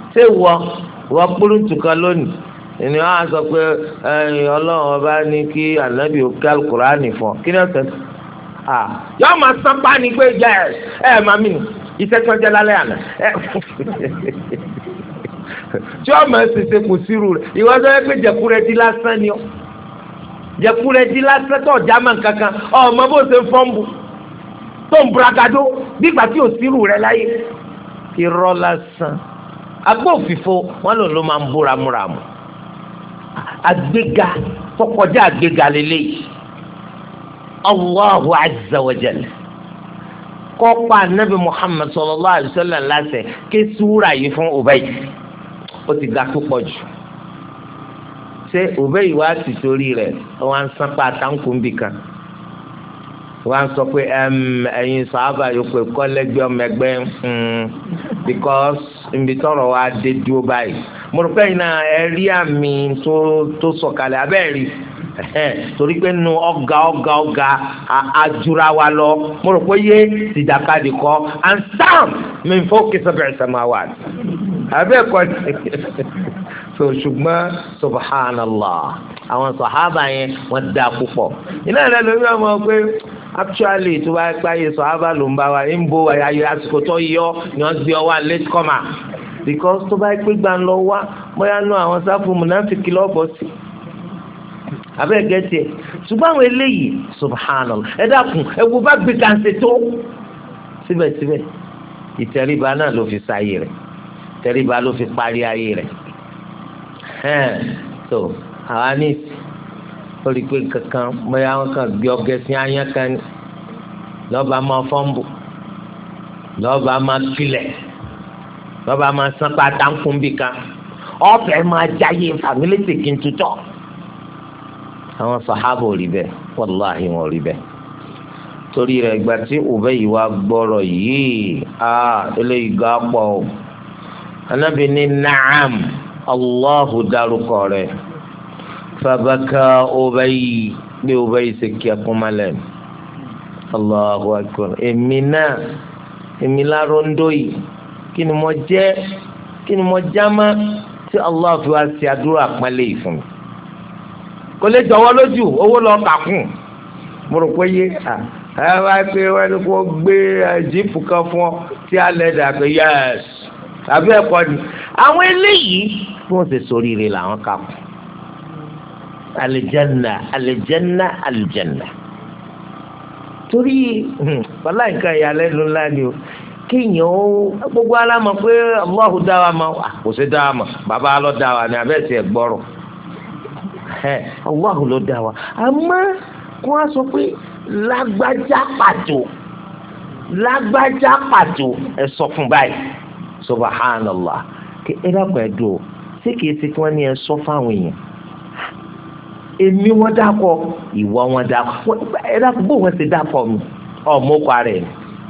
ṣé wọ kúrúntù kan lónìí ìní wọn á sọ pé Ọlọ́run ọba ní kí ànábì ó kí alukurani fún ọ kí ni ọ̀sẹ̀ yọọ máa sábà ní pé mami iṣẹ́ tí wọ́n jẹ́ lálẹ́ àná tí ọmọ ẹsẹ̀ kò sírù rẹ̀ ìwọ sọ pé jẹkúrẹ́dí lásán ni ọ jẹkúrẹ́dí lásán tó jámà kankan ọmọ bó ṣe ń fọ́nbù tó ń buragado nígbà tí ò sírù rẹ̀ láyé irọ́ lásán agbófinfo wọn ló máa ń búra múramù àgbéga tọkọjá àgbéga lélẹ́yìí Allahu azza wa jalla kọ́pa anabi Muhammad sallallahu alayhi wa sallam láṣẹ ké súra yìí fún Ubay ó ti ga púpọ̀ jù ṣé Ubay wá ti torí rẹ̀ wọ́n á sán pa àtàkùn bì kan wọ́n á sọ pé ẹ̀yin sàhábà yòókù ẹ̀kọ́ lẹ́gbẹ̀ẹ́ ọmọ ẹgbẹ́ because ibi tọrọ wa dé dúró báyìí mo rò pé iná ẹ rí àmì tó sọ̀kalẹ̀ abẹ́ẹ̀rí torí pé nu ọ̀gá àjùra wa lọ mo rò pé yé tìjàkadì kọ and stand min fawqi sab'i samawat abẹ́ẹ̀kọ́ ni so ṣùgbọ́n subhanallah àwọn sàhábà yẹn wọ́n dá púpọ̀ iná ìlànà lórí ọmọ pé actually tó bá gbáyé sàhábà ló ń bá wa ń bo ayé àsìkò tó yọ ni wọ́n gbé ọwọ́ late comer because tó bá gbé gbà ń lọ wá bóyá nú àwọn sáfù múnáfíkì lọ́bọ̀ sí abẹ́ẹ̀ gẹ́tì ẹ̀ ṣùgbọ́n àwọn eléyìí subhanallah ẹ dákun ẹ wo bá gbé kàǹsẹ̀ tó síbẹ̀síbẹ̀ ìtẹríba náà ló fi sáyé rẹ̀ ìtẹríba ló fi parí ayé rẹ̀ so àwa ní lórí pé kankan bóyá wọn kàn gbé ọgẹ sí ayán kan ní lọ́ba máa fọ́nbù lọ́ba máa kílẹ̀ lọ́ba máa sán pátá ń kún bí kan ọ̀fẹ́ máa jáyé fàmílì tèkì ń tutọ́ àwọn sàhábà ò rí bẹ́ẹ̀ wàláhì wọn ò rí bẹ́ẹ̀ torí rẹ̀ ìgbà tí Ubay yìí wá gbọ́rọ̀ yìí eléyìí gá pọ̀ o Ànábì ní naam Allahu dárúkọ rẹ̀ fabaka Ubay bí Ubay ṣe kí ẹkúnmalẹ̀ Allahu akbar èmi láró ń dó yìí kí ni mo já má tí Allah fi wá sí àdúrà pálẹ̀ yìí fún mi kò lè jọ̀wọ́ lójú owó lọ kàkún mo rò pé yé ẹ wá pé wọ́n ní kó gbé jíìpù kan fún ọ tí a lè dà pé yẹ́s àbí ẹ̀kọ́ ni àwọn eléyìí bí wọ́n ṣe sóríire làwọn kàkún alìjẹ́nà torí wàhálà nǹkan ìyàlẹ́nu ńlá ni o kéèyàn ó gbogbo alámọ̀ pé Allahu dá wa ma kò sí dá wa ma bàbá ló dá wa ni abẹ́ ti ẹ̀ gbọ́rọ̀ Allahu ló dá wa àmọ́ kó a sọ pé lágbájá pàtó ẹ sọ fún báyìí subhanallah kí ẹ dákun ẹ dùn ó ṣé kìí ṣe kí wọ́n ní ẹ sọ fáwọn èèyàn èmi wọ́n dákọ̀ ìwọ wọ́n dákọ̀ ẹ dákun bó wọ́n ṣe dákọ̀ mi ọmọkọ rẹ̀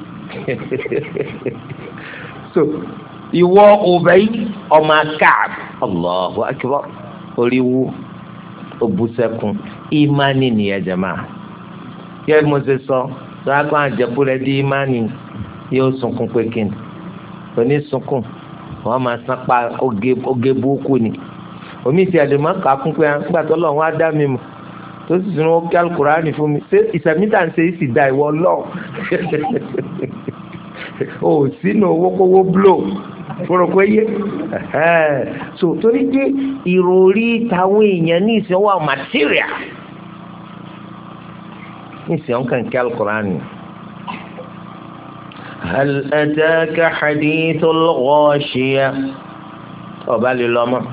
so ìwọ Ubay ọmọ Ka'b Allahu akbar oríwú òbúsẹ́kùn ìmánì nìyẹn jẹ̀má kí ẹ mo ṣe sọ lágbá àjẹkúrẹ́ di ìmánì yóò sunkún pé kí ni òní sunkún wọ́n máa san pa oge burúkú ni omi ti àdè má kà á kún pé nígbà tó lọ́wọ́ á dá mi mọ̀ tó sì tún wọ́n kí Al-Kùránì fún mi ṣé ìsẹ̀mítà ń ṣe é sì da ìwọ lọ́ọ̀ o sínú owó kówó blow fúnrọ̀pẹ́ yé so torí pé ìròrí táwọn èèyàn ní ìsìn wà material ní ìsìn ọ̀nkàn kí Al-Kùránì. هل أتاك حديث الغاشية ọba lè lọ mọ́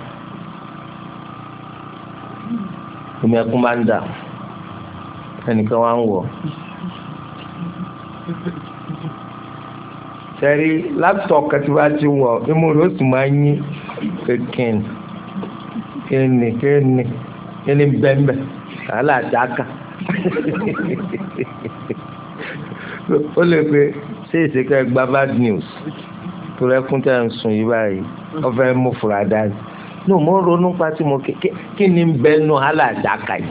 omi ẹkún bá ń dà ẹnìkan wá ń wọ̀ sẹ́rí láptọ̀pù kẹtù bá ti wọ̀ imú rẹ̀ ó sì máa ń yín kíni bẹ́ẹ̀mbẹ́ aláàdáka ó lè pe ṣé ìṣèkẹ́ gba bad news tó rẹ́kún tẹ́ ń sùn yìí báyìí wọ́n fẹ́ mú fura dání ní mo ń ronú pa tí mo kí ni ń bẹ́ nù aláàdáka yìí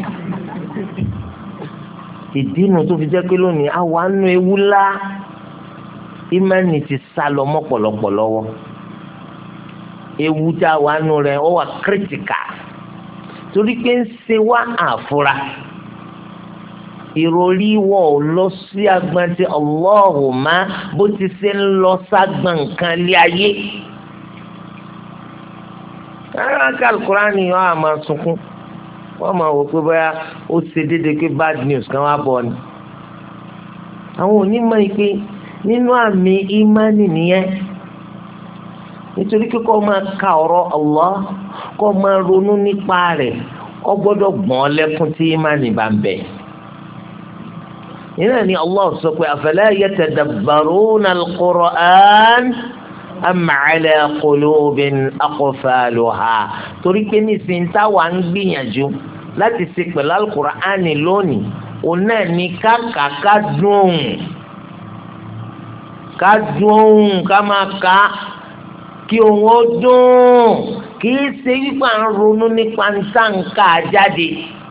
ìdí nu tó fi jẹ́ pé lónìí àwa nù ewu ńlá ìmánì ti sá lọ mọ́ pọ̀lọpọ̀ lọ́wọ́ ewu tá a wà nù rẹ̀ ó wà critical torí pé ń ṣe wá àfúrá ìròrí wọ̀ ọ́ lọ sí agbọn tí Allahumma bó ti ṣe ń lọ ságbọn nǹkan lé ayé. kára ká Al-Qur'ani wọn á máa sunkún wọn máa wò pé bóyá ó ṣe déédéé pé bad news kan wá bọ̀ ni. àwọn onímọ̀ yìí pé nínú àmì ìmánì nìyẹn nítorí kíkọ́ máa ka ọ̀rọ̀ Allah kọ́ máa ronú nípa rẹ̀ ọ gbọ́dọ̀ gbọ́n lẹ́kún tí ìmánì bá ń bẹ. ìnáà ni Allah sọ pé afala yatadabbaruna al-Qur'an am ala qulubin aqfaluha torí pé nísìnyí táwa ń gbìyànjú láti ṣe pẹ̀lú al-Qur'ani lónìí òun náà ní ká dùn ká máa ka kí òun ó dùn kì í ṣe wípé à ń ronú nípa ntànká jáde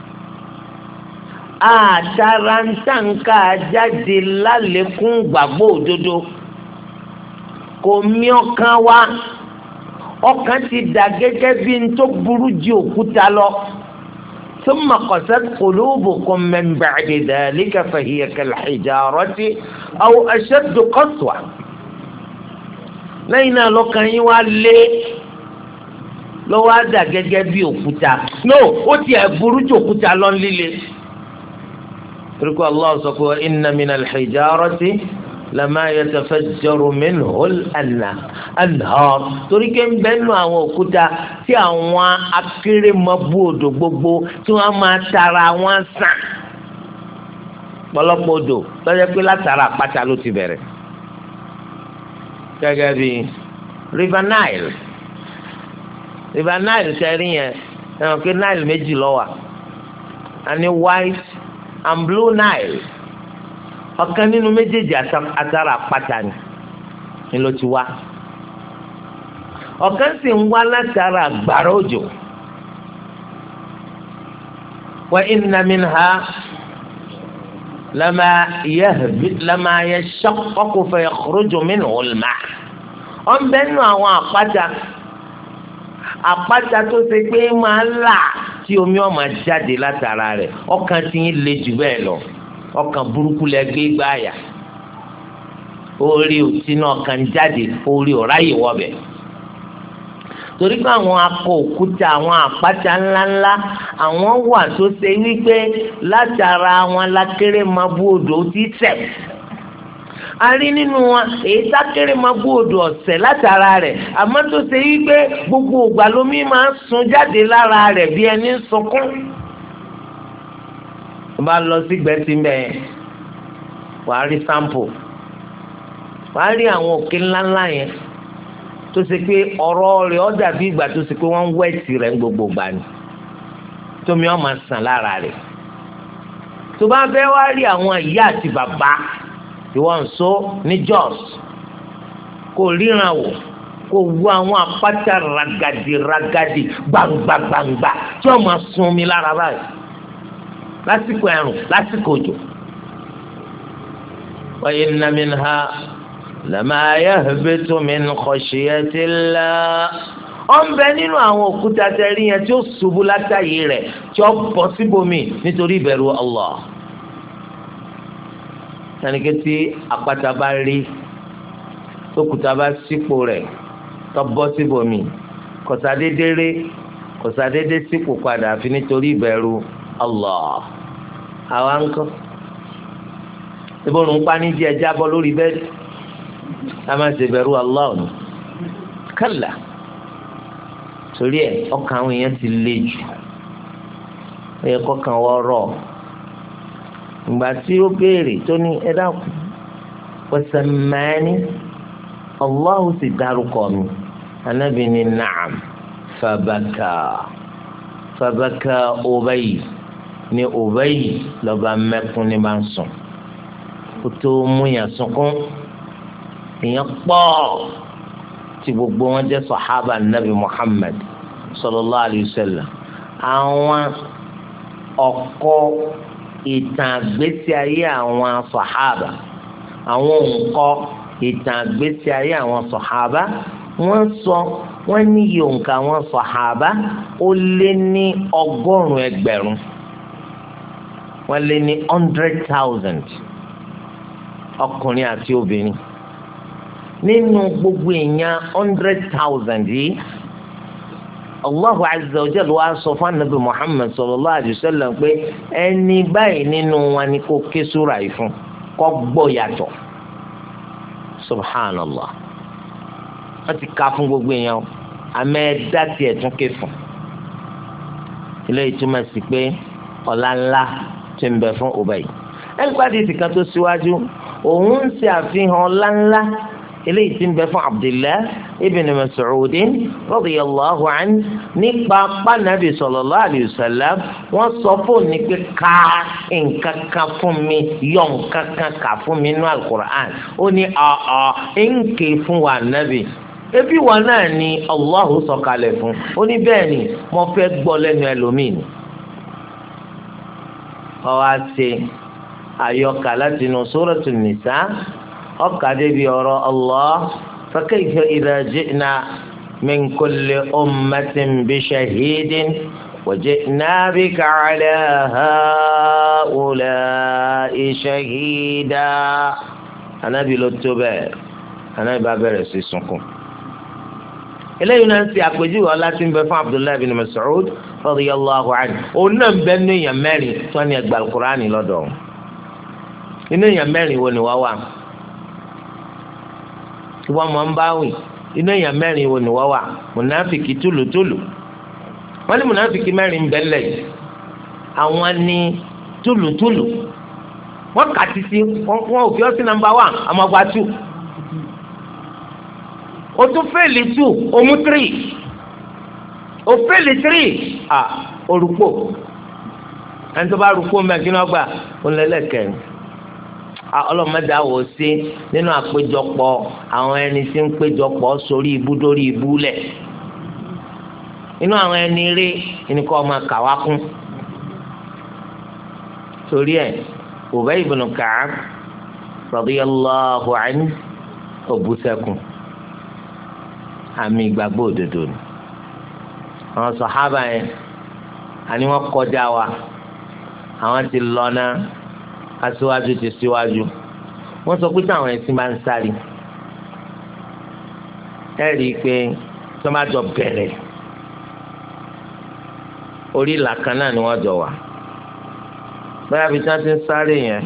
àtàrà ntànká jáde lálékún gbàgbọ́ òdodo kò mí ọkàn wa ọkàn ti dà gẹ́gẹ́ bí n tó burú ju òkúta lọ thumma qasat qulubukum min ba'di dhalika fahiya kal-hijarati aw ashaddu qaswa lẹ́yìn náà lọ́kàn yín wá lé lọ́wọ́ á dà gẹ́gẹ́ bí òkúta no ó tiẹ̀ burú ju òkúta lọ líle torí Allah sọ pé inna min al-hijarati lama yatafajjaru minhu al-anhar torí ké ń bẹ́nu àwọn òkúta tí àwọn akérèmọ́bù odò gbogbo tí wọ́n máa tara wọn sàn pọ̀lọpọ̀ odò lọ́jọ́ pé látara àpáta ló ti bẹ̀rẹ̀ gẹ́gẹ́ bí River Nile sẹ́rí yẹn ẹ̀wọ̀n pé Nile méjì ló wà àní white and blue Nile ọ̀kan nínú méjèèjì àtàrà àpáta ni ló ti wá ọ̀kan sì ń wá látara àgbàrá òjò wa inna minha lama yashaqqaqu fa yakhruju minhu al-ma' ọ̀nbẹ nù àwọn àpáta tó ṣe pé máa ń là tí omi ó máa jáde látara rẹ̀ ọkàn tí ń le jù bẹ́ẹ̀ lọ ọkàn burúkú lẹ gbé gbáàyà orí òtí náà kàn jáde orí ọ̀ráyè wọbẹ̀ torí pé àwọn akọ òkúta àwọn àpáta ńláńlá àwọn wà tó ṣe wípé látara àwọn lákéré máa bú odò tí tẹ̀ a rí nínú wọn èyí sákéré máa bú odò ọ̀sẹ̀ látara rẹ̀ àmọ́ tó ṣe wípé gbogbo ìgbà lómi máa ń sun jáde lára rẹ̀ bí ẹni ń sunkún bá lọ sí gbẹ̀sí mbẹ́ wàá rí sampo wàá rí àwọn òkè ńláńlá yẹn tó ṣe pé ọ̀rọ̀ rẹ̀ ó dàbí ìgbà tó ṣe pé wọ́n ń wẹ̀tì rẹ̀ ń gbogbo gbà ní tómi ó máa sàn lára rẹ̀ tó bá fẹ́ wá rí àwọn ìyá àti bàbá ìwọ nsọ ní Jos kò ríran wò kò wú àwọn àpáta ragadi gbangba tí wọ́n máa sun omi lára báyìí lásìkò ẹ̀rùn lásìkò òjò wa inna minha lama yahbitu min khashyatillah ọ̀nbẹ nínú àwọn òkúta tẹ̀rí yẹn tí ó ṣubú látàyè rẹ̀ tí ó bọ́ síbòmí nítorí ìbẹ̀rù Allah sanike tí àpáta bá rí tókùtà bá sípò rẹ̀ tó bọ́ síbòmí kọ̀sádédé rí kọ̀sádédé sípò padà àfi nítorí ìbẹ̀rù Allah àwa ń kọ́ ìbòrùn pani jẹ́ ẹja bọ́ lórí bẹ́ẹ̀ a máa ṣe bẹ̀rù Allah ọ̀nà kálá torí ẹ̀ ọkàn àwọn èèyàn ti le jù ó yẹ kọ́kàn wọ́n rọ̀ ìgbà tí ó béèrè tó ní ẹ dákun wasamani Allah sì dárúkọ mi Ànábì ní na'am fabaka Ubay ní Ubay lọ́ba mẹ́kún ní bá ń sùn kó tó mú yàn sunkún èèyàn pọ̀ tí gbogbo wọn jẹ́ sàhábà Nabi Muhammad sallallahu alayhi wa sallam àwọn ọkọ ìtàn àgbésí ayé àwọn sàhábà àwọn òǹkọ ìtàn àgbésí ayé àwọn sàhábà wọ́n ní yòǹkà àwọn sàhábà ó lé ní 100,000 wọ́n lé ní 100,000 ọkùnrin àti obìnrin nínú gbogbo èèyàn 100,000 yìí Allahu azza wa jalla wá sọ fún anabi Muhammad sallallahu alayhi wa sallam pé ẹni báyìí nínú wọn ni kò ké súra yìí fún kó gbọ́ yàtọ̀ subhanallah wọ́n ti ka fún gbogbo èèyàn àmọ́ ẹ̀dá tiẹ̀ tún ké fún ilé ìtumọ̀ sí pé ọlá ńlá ti ń bẹ fún Ubay ẹgbàdì ìsìnká tó síwájú òun ń ṣe àfihàn ọlá ńlá eléyìí tí ń bẹ fún Abdullah ibn Mas'ud radiyallahu anhu nípa pànàbì sallallahu alayhi wa sallam wọ́n sọ fún ní pé ká nǹkan kan fún mi yọ nǹkan kan kà fún mi nínú al-Qur'an ó ní ń ké fún wa nàbì ebi wa náà ni Allahu sọ̀kalẹ̀ fún ó ní bẹ́ẹ̀ ni mo fẹ́ gbọ́ lẹ́nu ẹlòmíì ni ọwọ́ àti àyọkà láti inú Suratul Nisa ọkà débi ọ̀rọ̀ Allah fa kayfa idha ji'na min kulli ummatin bi shahidin wa ji'na bika 'ala ha'ula'i shahida Ànábì ló tó bẹ́ẹ̀ Ànábì bá bẹ̀rẹ̀ sí sunkún eléyìí náà ń ṣe àpèjúwe ọlá tí ń bẹ fún Abdullahi bin Mas'ud radiyallahu anhu òun náà ń bẹ nínú èèyàn mẹ́rin tí wọ́n ní ẹgbàá Al-Qur'ani lọ́dọ̀ inú èèyàn mẹ́rin wo ni wá wà tí wọ́n mọ̀ ń bá wì inú èèyàn mẹ́rin wo ni wá wà mùnáfìkì túlùtúlù wọ́n ní mùnáfìkì mẹ́rin ń bẹ́lẹ̀ yìí àwọn ní túlùtúlù wọ́n kà títí wọ́n ò fi ọ́ sí nàmbà 1 àmọ́gbà 2 o tún fẹ́ẹ̀lì 2 o mú 3 o fẹ́ẹ̀lì 3 orúkọ ẹni tó bá rúkọ mẹ́kínà gbà ó lẹ́lẹ́kẹ̀ẹ́ ọlọ́mọdé àwọ̀ sí nínú àpéjọpọ̀ àwọn ẹni tí ń péjọpọ̀ sórí ibú dórí ibú lẹ̀ inú àwọn ẹni rí ẹnìkan ọmọ kàwá kún torí ẹ̀ Ubay ibn Ka'b radiyallahu anhu òbúsẹ́kùn àmì ìgbàgbọ́ òdodo ni àwọn sàhábà yẹn àní wọ́n kọjá wa àwọn ti lọ náà aṣíwájú ti síwájú wọ́n sọ pé táwọn ẹ̀sìn máa ń sáré ẹ rí i pé tó máa jọ bẹ̀rẹ̀ orí ìlà kan náà ni wọ́n jọ wà bóyá bí wọ́n ti ń sáré yẹn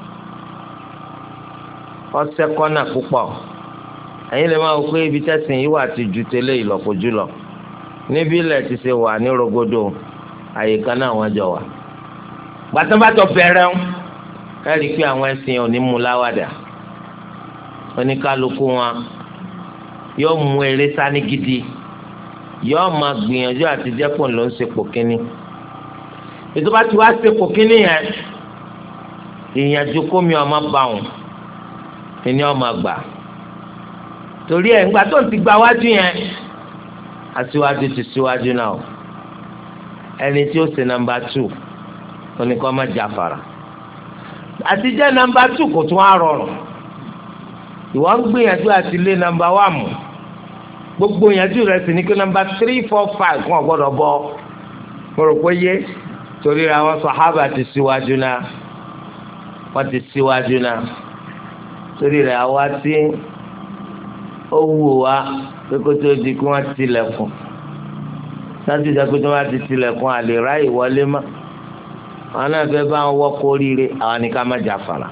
ọ̀sẹ̀ kọ́nà púpọ̀ ẹ̀yin lè máa wò pé ibi tẹ̀sìn yìí wà ti ju tẹ́lẹ̀ ìlọ́kojú lọ níbí ilẹ̀ ti ṣe wà ní rogodo àyè kan náà wọ́n jọ wà gbàtàn bá jọ bẹ̀rẹ̀ ń ẹ rí i pé àwọn ẹ̀sìn ò ní mú láwàdà oníkálukú wọn yóò mú eré sání gidi yóò máa gbìyànjú àti jẹ́pọ̀ ló ń sepò kínní ètò bá ti wá sepò kínní yẹn ìyànjú kómi ọmọ bá wọn ìní ọmọ gbà torí ẹ̀ ńgbà tó ń ti gba wájú yẹn aṣíwájú ti síwájú náà ẹni tí ó ṣe nàmbà 2 oníkọ́ má jáfara àti jẹ́ nàmbà 2 kò tún á rọrùn ìwọ ń gbìyànjú àti lé nàmbà 1 mú gbogbo ìyànjú rẹ̀ sì ní kí nàmbà 3, 4, 5 kún ọ̀gbọ́dọ̀ bọ́ mo rò pé yé torí àwọn sàhábà ti síwájú náà wọ́n ti síwájú náà torí rẹ̀ àwa tí ó wù wá pé kó tó di kí wọ́n tilẹ̀kùn sáájú ìjà pé tí wọ́n ti tilẹ̀kùn àlè ráyè wọlé mọ́ àwọn náà fẹ́ bá wọn wọ́kọ́ oríire àwọn ní ká má jà fara.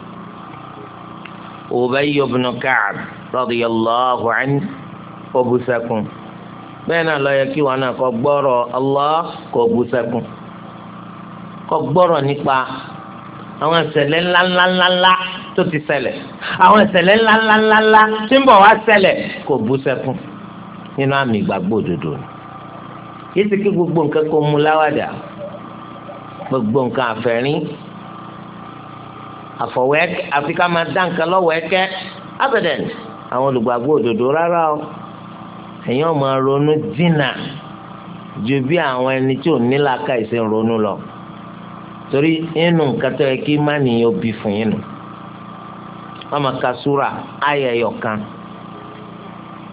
Ubay ibn Ka'b radiyallahu anhu kó bú sẹ́kùn bẹ́ẹ̀ náà ló yẹ kí wọn náà kó gbọ́rọ̀ Allah kó bú sẹ́kùn kó gbọ́rọ̀ nípa àwọn ìṣẹ̀lẹ̀ ńláńláńlá tó ti ṣẹlẹ̀ àwọn ìṣẹ̀lẹ̀ ńláńláńlá tí ń bọ̀ wá ṣẹlẹ̀ kó bú sẹ́kùn nínú àmì ìgbàgbọ́ òdodo ni kí sì kí gbogbo nǹkan kó mú láwàdà gbogbo nǹkan àfẹ́rín àfọwẹ́ àfi ká máa dá nǹkan lọ́wọ́ ẹ̀kẹ́ abẹ́dẹ̀n àwọn olùgbàgbọ́ òdodo rárá o ẹ̀yin ọ̀ máa ronú dínà ju bí àwọn ẹni tí ò ní làákàyè ṣe ń ronú lọ torí inú nǹkan tó yẹ kí má nìyẹn ó bí fún yín nù wọ́n máa ka súrà ayẹyọ kan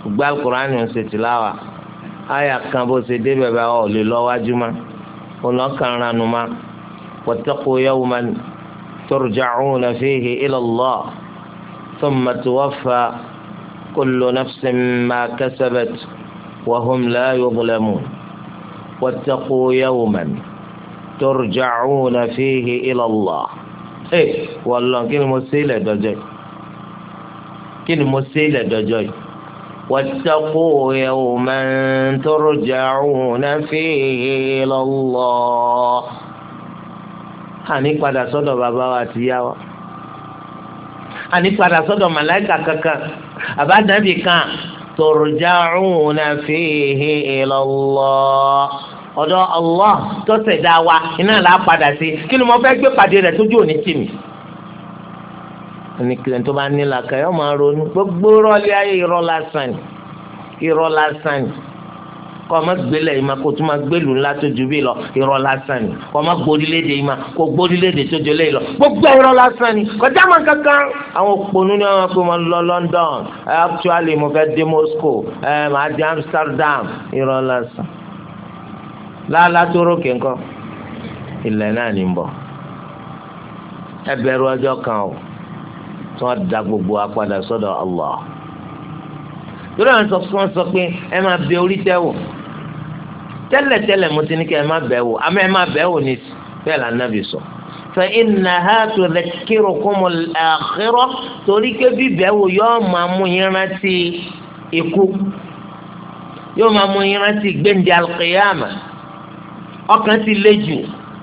gbé alukur'an ń ṣe tìláwà àyà kan bó ṣe dé bẹ̀bẹ̀ ọ̀ lè lọ wájú ma ọlọ́kàn ranu ma wattaqu yawman turja'una fihi ila Allah thumma tuwaffa kullu nafsin ma kasabat wa hum la yuzlamun wattaqu yawman turja'una fihi ila Allah. Wọ́lọ́n kí ni mo ṣe ilẹ̀ dọ́jọ́ yìí kí ni mo ṣe ilẹ̀ dọ́jọ́ yìí wattaqu yawman turja'una fihi ila Allah. Àní padà sọ́dọ̀ bàbá wa àti ìyá wa, àní padà sọ́dọ̀ màláìkà kankan àbádàbí kan turja'una fihi ila Allah. Ọ̀dọ̀ Allah tó ṣẹ̀dá wa iná là á padà sí. Kí ni mo fẹ́ gbé pàdé rẹ̀ tójú òní tì mí. Ẹnikẹ́ni tó bá ní làákàyè ó máa ronú gbogbo rọ́ọ̀lì ayé irọ́ lásán ni irọ́ lásán ni kọ́ ọ ma gbélé yìí ma kó tó ma gbélu ńlá tó ju bí lọ irọ́ lásán ni kọ́ ọ ma gbórílédè yìí ma kó gbórílédè tó ju lé lọ gbogbo irọ́ lásán ni kọjá ma kankan. Àwọn òpònú ni wọn pe wọn lọ London actually mo fẹ́ dé Moscow màá dé Amsterdam irọ́ lásán. Lálá tó rókè ńkọ́ ilẹ̀ náà ní bọ̀. Ẹ bẹ̀rù ọjọ́ kan o tí wọ́n da gbogbo apádà sọ́dọ̀ Allah. Lórí àwọn sọ pé ẹ máa bẹ orí tẹ́ wò tẹ́lẹ̀tẹ́lẹ̀ mo ti ní kí ẹ má bẹ̀ wò àmọ́ ẹ má bẹ̀ wò ní bẹ́ẹ̀ la Nábì sọ. Fa innaha tudhakkirukumul akhirah torí ké bíbẹ̀ wò yóò máa mú yín rántí ikú yóò máa mú yín rántí gbẹ̀ndẹ̀ al-qiyamah. Ọkàn ti lé jù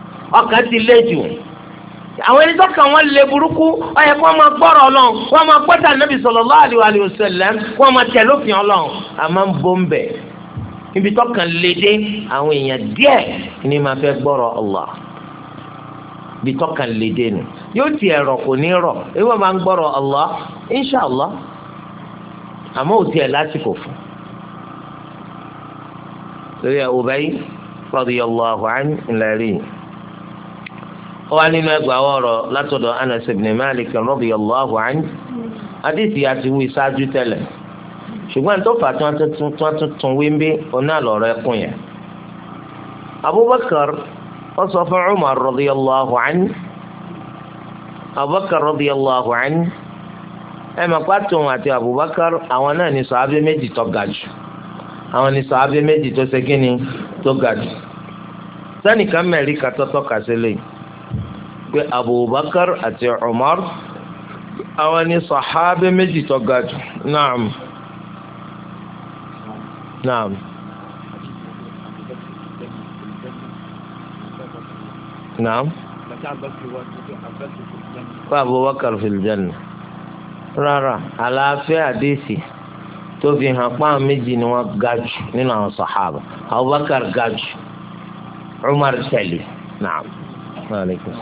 àwọn ẹni tó kàn wọ́n lé burúkú ó yẹ kó máa gbọ́rọ̀ Ọlọ́run wọ́n máa gbọ́dọ̀ Ànábì sallallahu alaihi wa sallam wọ́n máa tẹ̀lé òfin Ọlọ́run àmọ́ ń bọ́ ń bẹ̀ ibi tó kàn lé dé àwọn èèyàn díẹ̀ ni máa fẹ́ gbọ́rọ̀ Allah ibi tó kàn lé dé nu yóò ti ẹ̀rọ kò ní rọ̀ ewu máa ń gbọ́rọ̀ Allah inshàlá àmọ́ ò tiẹ̀ lásìkò fún torí ẹ̀ Ubay radiyallahu anhu ńlẹ́rìí. Wọ́n nínú ẹgbàá ọ̀rọ̀ látọ̀dọ̀ Anas ibn Malik radiyallahu anhu àdìsí àti wí sáájú tẹ́lẹ̀ ṣùgbọ́n tó fà tí wọ́n tún wí ń bí oná lọ́rọ̀ ẹkùn yẹn. Abubakar wọ́n sọ fún Umar radiyallahu anhu Abubakar radiyallahu anhu ẹ̀ mọ̀ pàtó àti Abubakar àwọn náà ní sàhábé méjì tó ga jù àwọn ní sàhábé méjì tó ṣe kíni tó ga jù sẹ́nìkan mẹ́rin kàtọ́tọ́ kàṣẹ́lẹ̀ pé Abubakar àti Umar àwọn ní sàhábé méjì tó ga jù. Naam. Fa Abubakar fil janna rárá àlàáfíà àdéhìí tó fi hàn pàmò méjì ni wọ́n ga jù nínú àwọn sàhábà. Abubakar ga jù Umar tẹ̀lé. Naam. Aleykum.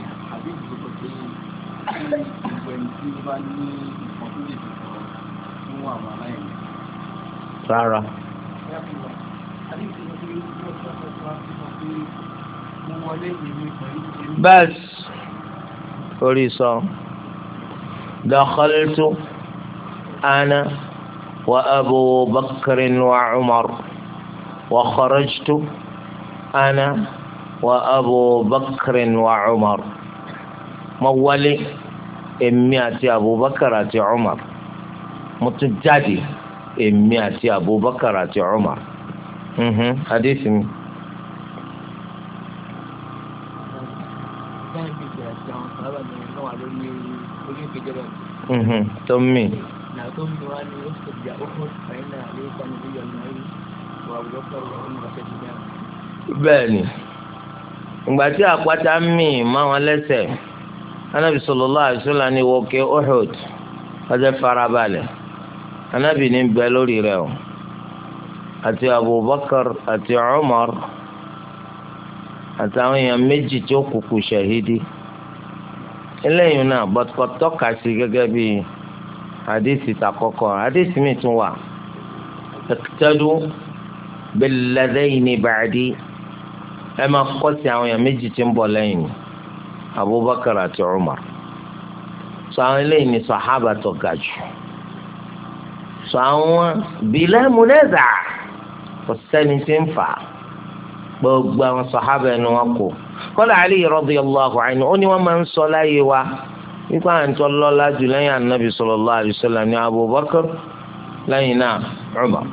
Rárá. Bẹ́ẹ̀ orí sọ dakhaltu ana wa Abu Bakr wa Umar wa kharajtu ana wa Abu Bakr wa Umar. Mo wọlé èmi àti Abubakar àti Umar mo tún jáde èmi àti Abubakar àti Umar. Hadith mi. Tommy. Bẹ́ẹ̀ni ìgbà tí àpáta mì má wọn lẹ́sẹ̀ Ànábì sallallahu alaihi wasallam ní wọkẹ Uhud ọjọ farabalẹ̀ Ànábì ní bẹ lórí rẹ̀ o àti Abubakar àti Umar àtàwọn èèyàn méjì tí ó kúkú ṣàhídì eléyìí náà bọ́tùkọ́ tọ́ka sí gẹ́gẹ́ bí hadisi takọ́kọ́ hadisi mi tún wà iqtadu billadhayni ba'di ẹ máa kọ́ sí àwọn èèyàn méjì tí ń bọ̀ lẹ́yìn mi Abubakar àti Umar sọ àwọn eléyìí ní sàhábà tó ga jù sọ àwọn bila munaza kò sẹ́ni tí ń fà gbogbo àwọn sàhábà ẹnu wọn kò kọ́lá Ali radiyallahu anhu ó ní wọ́n máa ń sọ láyé wa nípa àwọn tó lọ́lá jù lẹ́yìn anabi sallallahu alaihi wasallam ní Abubakar lẹ́yìn náà Umar.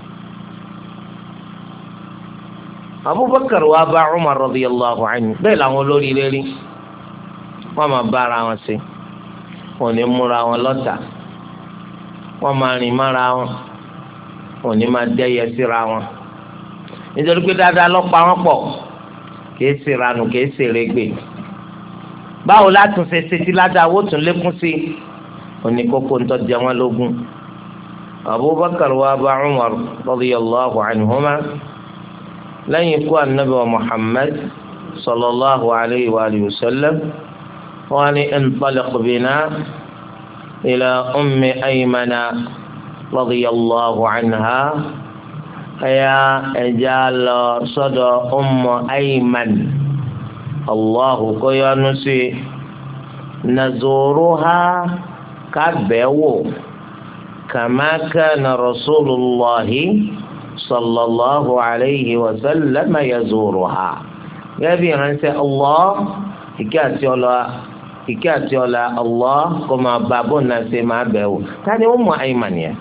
Abubakar wa bá Umar radiyallahu anhu bẹ́ẹ̀ làwọn olórí lérí wọ́n máa bára wọn sí wọn ní múra wọn lọ́tà wọ́n máa rìn mára wọn ní máa dẹ́yẹ síra wọn nítorí pé dáadáa lọ́pàá wọn pọ̀ kìí ṣe ranù kìí ṣe rẹ́gbẹ̀ báwo látún ṣe ṣe tí ládàá owó tún lékún sí òní kókó ń tọ́jú wọn lógún. Abubakar wa bá Umar radiyallahu anhuma lẹ́yìn ikú anabi wa Muhammad sallallahu alayhi wa sallam wọ́n ní intaliq bina ila ummi aymana radiyallahu anha ẹ̀yà ẹ̀já lọ sọ́dọ̀ ummu ayman allahu kó yọ́nú sí nazuruha kábẹ́wò kama kana rasulullahi sallallahu alayhi wa sallam yazuruha gẹ́gẹ́ bí ìránṣẹ́ allah ìkẹ́ àti ọlá allah kó máa bá bó náà ṣe máa bẹ̀wò tani ummu ayman yẹn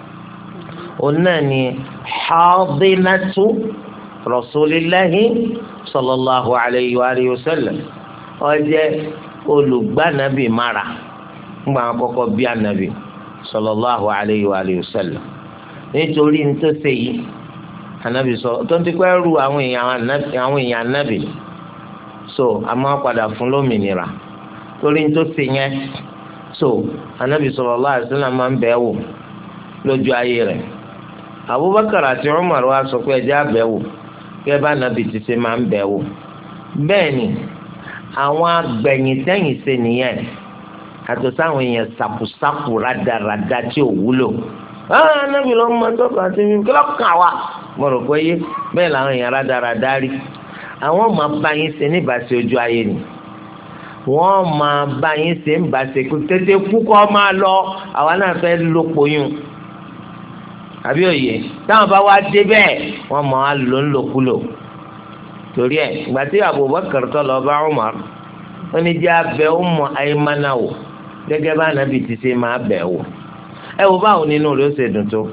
ọ̀nà ni hadinatu rasulillahi sallallahu alayhi wa sallam ó jẹ́ olùgbànàbì mara ńgbà àkọ́kọ́ bí ànàbì sallallahu alayhi wa sallam nítorí nítòsí yìí ànàbì sọ tó ń ti pẹ́ ru àwọn èèyàn ànàbì so àmọ́ padà fún lómìnira torí nítòsí yẹn so ànàbì sallallahu alayhi wa sallam máa ń bẹ̀ wò lójú ayé rẹ̀ Abubakar àti Umar wa sọ pé ẹjẹ àbẹ̀wò kẹ bá nàbì ti ṣe máa ń bẹ̀wò bẹ́ẹ̀ ni àwọn agbẹ̀yìn sẹ́yìn ṣe nìyẹn àti sáwọn èèyàn sàkùsàkù rádaràda tí ò wúlò nàbì ló ń mọ tọ́ka àti mímu kí ló kàn wá mo rò pé yé bẹ́ẹ̀ làwọn èèyàn rádaràda rí àwọn máa bá yín ṣe níbàṣẹ ojú ayé ni wọ́n máa bá yín ṣe níbàṣẹ kó tètè kú kọ́ máa lọ àwa náà fẹ́ lópo yún àbí òye táwọn bá wá dé bẹ́ẹ̀ wọ́n mọ̀ á lò ń lòkulò torí ẹ̀ ìgbà tí Abubakar tó lọ bá Umar ó ní jẹ́ abẹ́ Ummu Aymana wò gẹ́gẹ́ bá nàbì ti ṣe máa bẹ̀ wò ẹ wò báwo nínú rẹ̀ ó ṣe dùn tó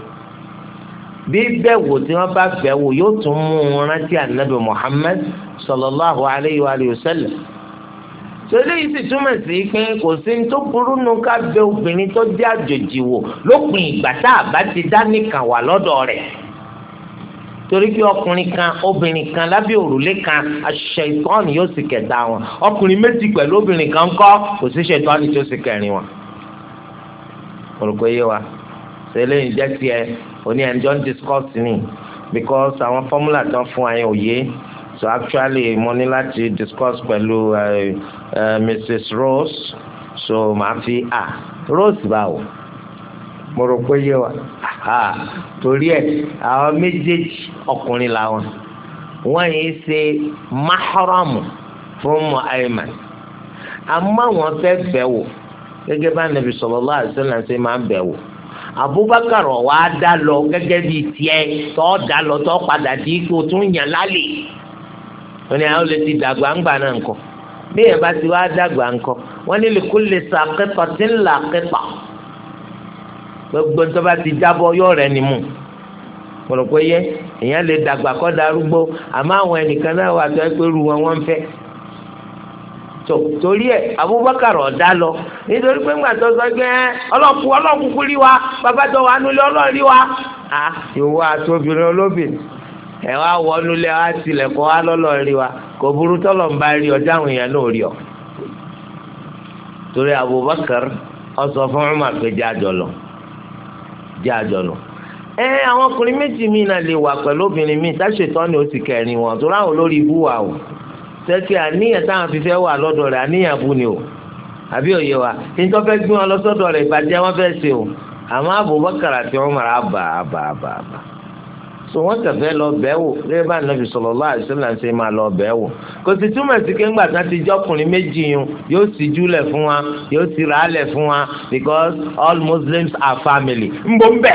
bí bẹ́ẹ̀ wò tí wọ́n bá bẹ̀ wò yóò tún mú un rántí ànábì Muhammad sallallahu alayhi wa sallam tẹ́lẹ̀ yìí sì túmọ̀ sí pé kò sí ní tó burú nu ká bẹ̀ obìnrin tó jẹ́ àjòjì wò lópin ìgbà tá a bá ti dá nìkan wà lọ́dọ̀ rẹ̀ torí pé ọkùnrin kan obìnrin kan lábẹ́ òrùlé kan aṣ-ṣaitan yóò sì kẹta wọn ọkùnrin méjì pẹ̀lú obìnrin kan kọ́ kò sí ṣaitan tí ó sì kẹrin wọn. olùkọ́ yé wa tẹ́lẹ̀ yìí jẹ́ tiẹ̀ oní ẹ̀ńjọ́ ń discuss ni because àwọn fọ́múlà tán fún àyẹn òye so actually mo ní láti discuss pẹ̀lú Mrs. Rose so màá fi Rose báwo mo rò pé yé wa torí ẹ àwọn méjèèjì ọkùnrin làwọn wọn yìí ṣe maharamu fún Ummu Ayman àmọ́ wọn fẹ́ bẹ̀ wò gẹ́gẹ́ bá Nabi sallallahu alaihi wasallam ṣe máa ń bẹ̀ wò Abubakar wà á dá lọ gẹ́gẹ́ bíi tiẹ̀ tó dá lọ tó padà di kó tún yàn lálẹ́ wọn ni àwọn lè ti dàgbà ńgbà náà nǹkan bí ẹ bá ti wá dàgbà ńkọ́ wọn ní li kulli saqifatin laqita gbogbo tó bá ti jábọ́ yóò rẹ̀ ni mú mo rò pé yẹ èèyàn lè dàgbà kọ́ darúgbó àmọ́ àwọn ẹnìkan náà wà tó ẹ pé ru wọn wọ́n fẹ́ torí ẹ Abubakar ọ̀dá lọ nítorí pé ńgbà tó sọ pé ọlọ́kùnkùn rí wa bàbá tó wà nulẹ̀ ọlọ́run rí wa ìwọ àtòbìnrin olóbìnrin ẹ wá wọnúlẹ̀ wá tilẹ̀kọ́ wá lọ́lọ́run rí wa kò burú tọ́lọ̀ ń bá rí ọjà àwọn èèyàn náà rí ọ torí Abubakar ó sọ fún Umar pé jẹ́ àjọlọ àwọn ọkùnrin méjì míì náà lè wà pẹ̀lú obìnrin míì táṣetọ́ ni ó ti kẹrin wọn tó ráwọn lórí ibú wa o tẹ́tí àníyàn táwọn fi fẹ́ wà lọ́dọ̀ rẹ̀ àníyàn bú ni o àbí òye wa nítorí fẹ́ gbé wọn lọ sọ́dọ̀ rẹ̀ ìbàjẹ́ wọn fẹ́ ṣe o àmọ́ Abubakar àti Umar àbà so wọ́n kẹfẹ́ lọ bẹ̀ wò lẹ́yìn bá nàbì sallallahu alaihi wasallam ṣe máa lọ bẹ̀ wò kò sì túmọ̀ sí pé ńgbà tán ti jọkùnrin méjì yun yóò sì júlẹ̀ fún wa yóò sì ràálẹ̀ fún wa because all Muslims are family ń bọ́ ń bẹ̀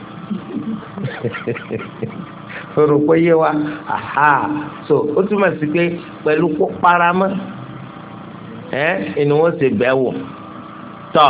rò pé yé wa so ó túmọ̀ sí pé pẹ̀lú kó paramọ́ inú wọn ṣe bẹ̀ wò tọ́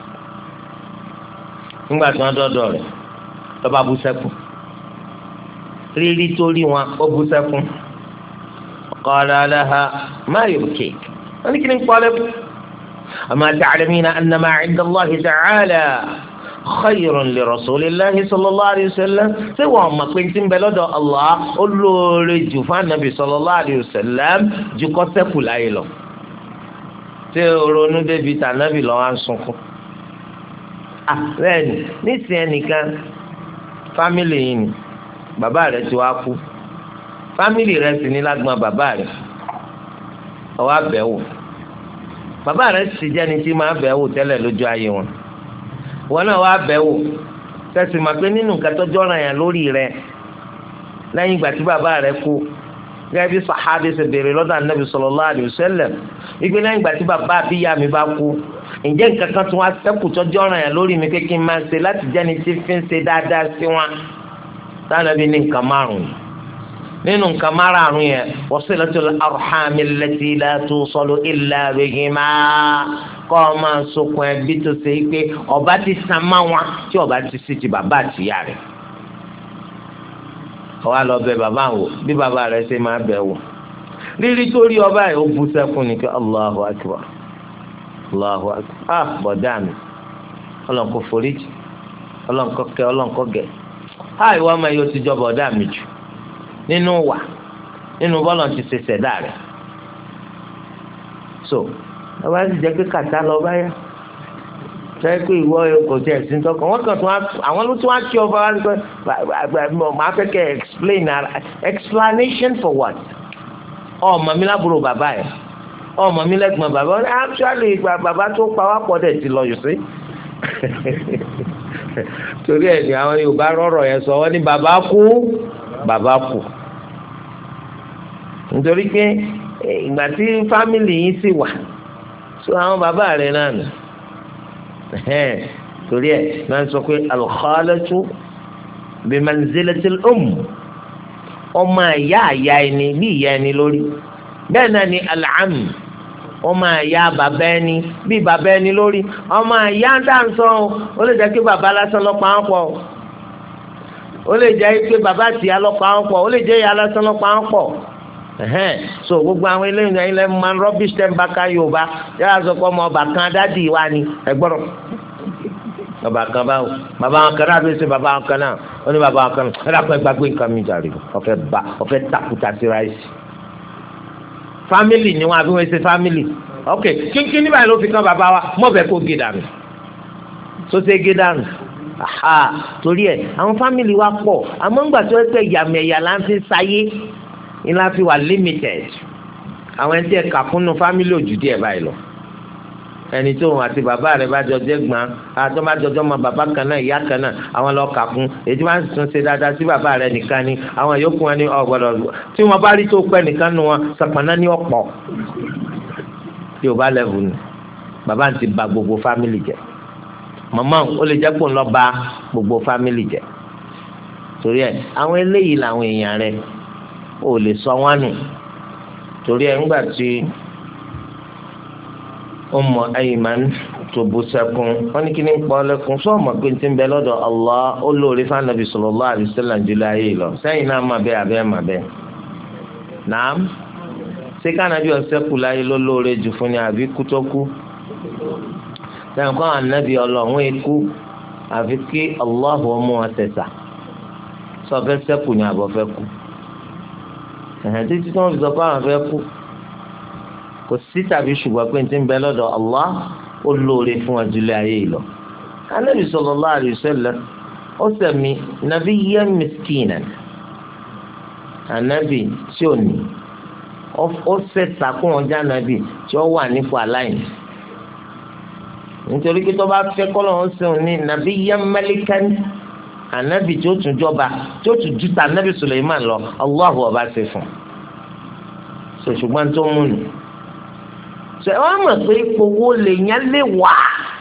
nígbà tí wọ́n dọ́dọ̀ rẹ̀ lọ́ba bú sẹ́kùn rírí torí wọn ó bú sẹ́kùn qala laha ma yubkik wọ́n ní kí ni ń pọ́ lẹ́kùn ama ta'lamina anna ma 'inda Allahi ta'ala khayrun li rasulillahi sallallahu alayhi wa sallam ṣé wọ́n mọ̀ pé tí ń bẹ lọ́dọ̀ Allah ó lóore jù fún anabi sallallahu alayhi wa sallam ju kó ṣẹ́kù láyé lọ ṣé ronú débi tànàbì lọ́wọ́ à ń sunkún bẹ́ẹ̀ni nísìnyẹn ẹnìkan fámìlì yìí ni bàbá rẹ̀ ti wá kú fámìlì rẹ̀ sì ní lágbọn bàbá rẹ̀ ọwọ́ àbẹ̀wò bàbá rẹ̀ sì jẹ́ni tí máa bẹ̀wò tẹ́lẹ̀ lójú ayé wọn náà wá bẹ̀wò tẹ̀sí ma pé nínú nǹkan tó jọ́ràn yẹn lórí rẹ̀ lẹ́yìn ìgbà tí bàbá rẹ̀ kú gẹ́gẹ́ bí sàhábì ṣe béèrè lọ́dọ̀ Ànábì sallallahu alaihi wasallam ìgbé lẹ́yìn ìgbà tí bàbá àbíyá mi bá kú ǹjẹ́ nǹkan kan tún wá sẹ́kù tọ́jú ọ̀ràn yẹn lórí mi pé kí n máa ṣe láti jẹ́ni tí fi ń ṣe dáadáa sí wọn Ànábì ní nǹkan márùn-ún nínú nǹkan márùn-ún yẹn wasilatul arhami allati la tusalu illa bihima kọ́ ọ máa sokùn ẹbí tó ṣe é pé ọba ti san má wọn tí ọba ti sí ti bàbá àtìyá rẹ̀ ọwọ́ lọ bẹ̀ bàbá wò bí bàbá rẹ̀ ṣe máa bẹ̀ wò rírí tó rí ọba yìí ó bu sẹ́kùn ní kí Allahu akbar Allahu akbar bọ̀dá mi ọlọ́nkọ foríjì ọlọ́nkọ kẹ ọlọ́nkọ gẹ̀ ìwọ ọmọ yìí ó ti jọ bọ̀dá mi jù nínú wà nínú bọ́lọ̀ ti ṣe ṣẹ̀dá rẹ̀ so ọba ti jẹ́ pé kàtá lọ báyà sẹ́yìn pé ìwọ kò tẹ̀ sí tọkàn wọ́n kàn tún àwọn ló tún wá kí ọba wá nípa máa fẹ́ kẹ́ explanation for what ọmọ mi lábúrò bàbá yẹn ọmọ mi lẹ́gbọ̀n bàbá wọn actually bàbá tó pa wá pọ̀ dẹ̀ ti lọ yòó sí torí ẹ̀ ní àwọn Yorùbá rọ̀rọ̀ yẹn sọ wọ́n ní bàbá kú nítorí pé ìgbà tí fámìlì yìí sì wà so àwọn bàbá rẹ̀ náà nù torí ẹ̀ náà sọ pé al-khalatu bi manzilatil ọmọ ìyá àyà ẹni bí ìyá ẹni lórí bẹ́ẹ̀ náà ni al-am ọmọ ìyá bàbá ẹni bí bàbá ẹni lórí ọmọ ìyá ń dáǹsọ ó lè jẹ́ kí bàbá lásán lọ́pọ̀ àwọn pọ̀ ó lè jẹ́ pé bàbá tìyá lọ́pọ̀ àwọn pọ̀ ó lè jẹ́ ìyá lásán lọ́pọ̀ àwọn pọ̀ so gbogbo àwọn eléyìí náà ilẹ̀ máa ń rubbish tẹ́ ń bá ká Yorùbá yàrá sọ pé ọmọ ọba kan dádì wa ni ẹgbọ́rọ̀ bàbá kan báwo bàbá wọn kan náà bí ṣe bàbá wọn kan náà ó ní bàbá wọn kan náà ẹ dàpọ̀ ẹgbàgbé nǹkan mi jàre ọ̀fẹ́ takuta sí ráìsì family ni wọn àbí wọn ṣe family ok kínkín níbàyìí ló fi kàn bàbá wa mọ̀bẹ kó gé dànù tó ṣe gé dànù torí ẹ àwọn family wa pọ̀ àmọ́ ńgbà tó ẹ pẹ́ yàmẹ̀yà là ń fi sáyé ni la fi wà limited àwọn ẹni tí ẹ kà fúnnu family ojú díẹ̀ báyìí lọ ẹni tó wọn àti bàbá rẹ̀ bá jọ jẹ́ gbọ́n àtọ́ bá jọjọ́ mọ bàbá kan náà ìyá kan náà àwọn lọ kà fún èyí máa ń tún ṣe dáadáa sí bàbá rẹ̀ nìkan ni àwọn yòókù wọn ni ọ̀gbọ́dọ̀ tí wọ́n bá rí tó pẹ́ nìkan nu wọn sàpàná ní ọ̀pọ̀ tí o bá lẹ́bù ni bàbá ti ba gbogbo fámìlì jẹ́ màmá ó lè jẹ́ pò ń lọ ba gbogbo fámìlì jẹ́ torí ẹ̀ àwọn eléyìí làwọn èèyàn rẹ̀ ò lè sọ wọn nù torí ẹ̀ ńgbà tí Ummu Ayman tó bú sẹ́kún wọ́n ní kí ni ń pọ́ lẹ́kún sọ ma pé ti ń bẹ lọ́dọ̀ Allah ó lóore fún Ànábì sallallahu alaihi wasallam jùlọ ayé lọ sẹ́yìn náà má bẹ́ẹ̀ abẹ́ má bẹ́ẹ̀ nàám ṣé kánábì ọ̀sẹ́kù láyé ló lóore jù fún ni àbí kú tó kú sẹ́yìn kọ́ Ànábì ọlọ́run ikú àfi kí Allah mú wọn tẹ̀sà sọ fẹ́ sẹ́kù ni àbọ̀ fẹ́ kú títí tí wọ́n fi sọ pé àwọn fẹ́ kú kò sí tàbí ṣùgbọ́n pé ti ń bẹ lọ́dọ̀ Allah ó lóore fún ajúlẹ̀ ayé yìí lọ. Ànábì sallallahu alaihi wasallam ó sẹ̀mí nabiyyan miskinan ànábì tí ò ní ó sẹ̀sà kún ọjà ànábì tí ó wà nípò aláìní. nítorí pé tó bá fẹ́ kọ́lọ́ ó sẹ̀wọ̀n ní nabiyyan malikan ànábì tí ó tún jọba tí ó tún júta ànábì Suleiman lọ Allahu ọba ṣe fún un ṣùgbọ́n tó mú nù ṣe wọ́n mọ̀ pé ipò wo lèèyàn lè wà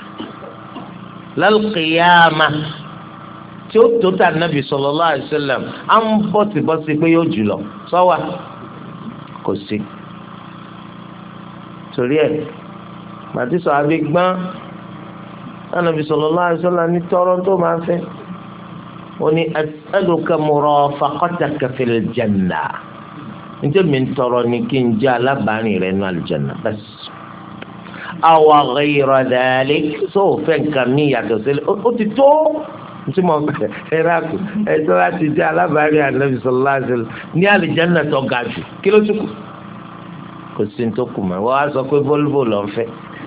lálùkìyàmà tí ó tó tà ànábì sallallahu alaihi wasallam à ń bọ̀sibọ́sí pé yóò jù lọ sọ́wà kò sí torí ẹ̀ màtí sọ àbí gbọ́n ànábì sallallahu alaihi wasallam ní tọrọ tó máa fẹ́ ó ní as'aluka murafaqataka fil janna níjẹ́ mi ń tọrọ ní kí n jẹ́ alábàárìn rẹ̀ nínú àlùjánnà bas aw ghayra dhalik sóòfẹ́ nǹkan mi yàtọ̀ sílẹ̀ ó ti tó tí mo ẹ̀rọ àkù ẹ̀tọ́ láti jẹ́ alábàárìn ànábì sallallahu alaihi wasallam ní àlùjánnà tó ga jù kí ló tún kù kò sí ní tó kù mọ́ wọ́n á sọ pé Volvo lọ́n fẹ́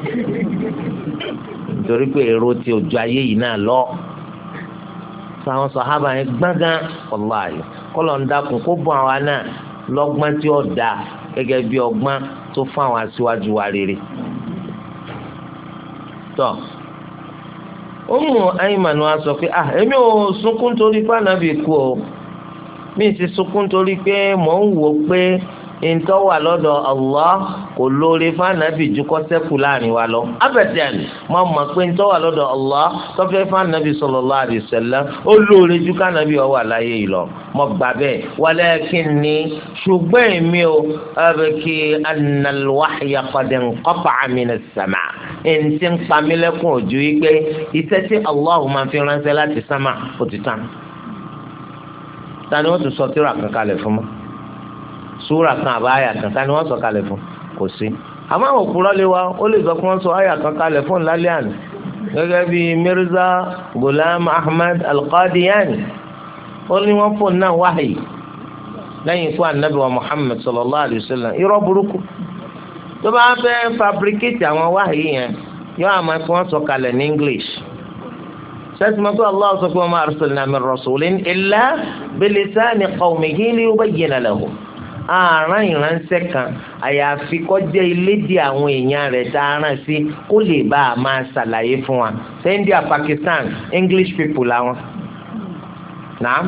nítorí pé èrò ti ojú ayé yìí náà lọ sáwọn sàhábà yẹn gbọ́ngàn wallahi kọ́lọ̀ ń dákun kó bọ́ àwa náà lọ́gbọ́n tí ó dáa gẹ́gẹ́ bí ọgbọ́n tó fún àwọn aṣíwájú wa rere. tọ́ Ummu Ayman wa sọ pé èmi ò sunkún torí pé ànábì kú o mi ti sunkún torí pé mò ń wò pé ntọ́ wà lọ́dọ̀ Allah kò lóore fáànàbì ju kọ́ sẹ́kù láàrin wa lọ. abẹ́tẹ̀n mo mọ̀ pé ntọ́ wà lọ́dọ̀ Allah tọ́fẹ́ fáànàbì sallallahu alaihi wasallam ó lóore ju káànàbì ó wà láyé yìí lọ. mo gbà bẹ́ẹ̀ walakinni ṣùgbọ́n èmi ò abki anna al-wahya qad inqata'a min as-sama'. ntí ń pamílẹ́kùn ojú yìí pé iṣẹ́ tí Allah máa fi ránṣẹ́ láti sámà ó ti tán. tani wọ́n tún sọ tírà kankan lẹ̀ fún mi. súra kan àbá àyà kan ká ni wọ́n sọ kalẹ̀ fún kò sí àmọ́ àwọn òkúrọ́ lé wa ó lè sọ pé wọ́n sọ àyà kan kalẹ̀ fún lálẹ́ àná gẹ́gẹ́ bí Mirza Ghulam Ahmad Al-Qadiani ó ní wọ́n fún náà wáhì lẹ́yìn ikú anabi wa Muhammad sallallahu alayhi wa sallam irọ́ burúkú tó bá fẹ́ fabricate àwọn wáhì yẹn yóò àmọ́ kí wọ́n sọ kalẹ̀ ní English sẹ́tìmọ́ pé Allah sọ pé wa ma arsalna min rasulin illa bilisani qawmihi liyubayyina lahum àrùn ìránṣẹ́ kan àyàfi kọjá ilédè àwọn èèyàn rẹ̀ tá a rán sí kó lè bá a máa ṣàlàyé fún wa India Pakistan English people làwọn naam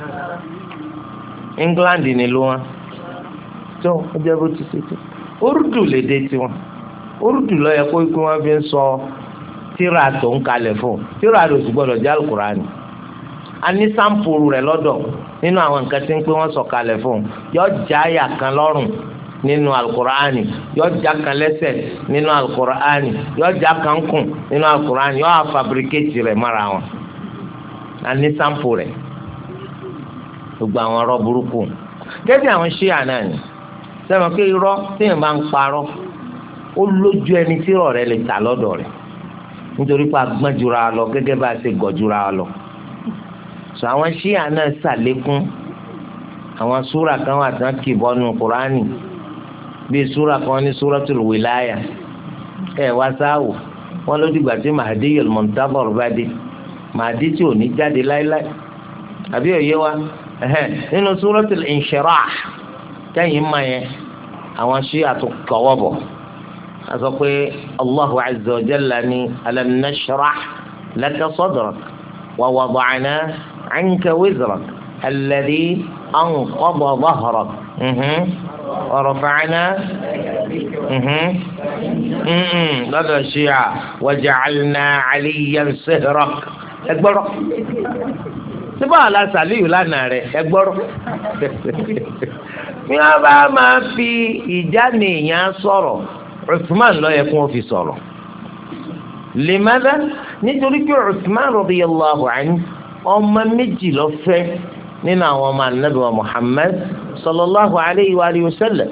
England nílùú wọn tó ọjọ́ bó ti ṣe tó Urdu lédè tiwọn Urdu ló yẹ kó ikú wọn fi ń sọ tíra tó ń kalẹ̀ fún tíra rẹ̀ sì gbọ́dọ̀ jẹ́ Al-Qur'ani a ní sáǹpùrù rẹ̀ lọ́dọ̀ nínú àwọn nǹkan tí ń pé wọ́n sọ̀kalẹ̀ fún un yọ já àyà kan lọ́rùn nínú Al-Qur'ani yọ já kan lẹ́sẹ̀ nínú Al-Qur'ani yọ já kan kùn nínú Al-Qur'ani yọ àfàbíríkèétì rẹ̀ mọ́ra wọn a ní sáǹpù rẹ̀ gbogbo àwọn ọ̀rọ̀ burúkú gẹ́gẹ́ àwọn ṣíà náà ni sẹ́wọ̀n pé irọ́ téèyàn bá ń parọ́ ó lójú ẹni tí irọ́ rẹ̀ lè tà lọ́dọ̀ rẹ̀ nítorí pé agbọ́n jura lọ gẹ́gẹ́ bá a ṣe gọ̀ jura lọ sọ àwọn ṣíà náà ṣàlékún àwọn súra kan wà tán kì bọ́nu Kùránì bíi súra kan ní Suratul Wilaya wá sáwò wọn ló dìgbà tí Mahdi al-Muntazar bá dé Mahdi tí ò ní jáde láéláé àbí òye wa nínú Suratul Inshirah kẹ́yìn máa yẹn àwọn ṣíà tó kọ́wọ́ bọ̀ a sọ pé Allahu azza wa jalla ní alam nashrah laka sadrak wa wada'na anka wizrak alladhi anqadha dhahrak wa rafa'na lọ́dọ̀ ṣíà wa ja'alna 'aliyyan sihrak ẹgbọ́rọ̀ síbá aláṣàlíyù lánàá rẹ̀ ẹgbọ́rọ̀ ní wọ́n bá máa fi ìjánu èèyàn sọ̀rọ̀ Uthman ló yẹ kó wọ́n fi sọ̀rọ̀ limadha nítorí pé Uthman radiyallahu anhu ọmọ méjì ló fẹ́ nínú àwọn ọmọ Ànábì wa Muhammad sallallahu alayhi wa alihi wa sallam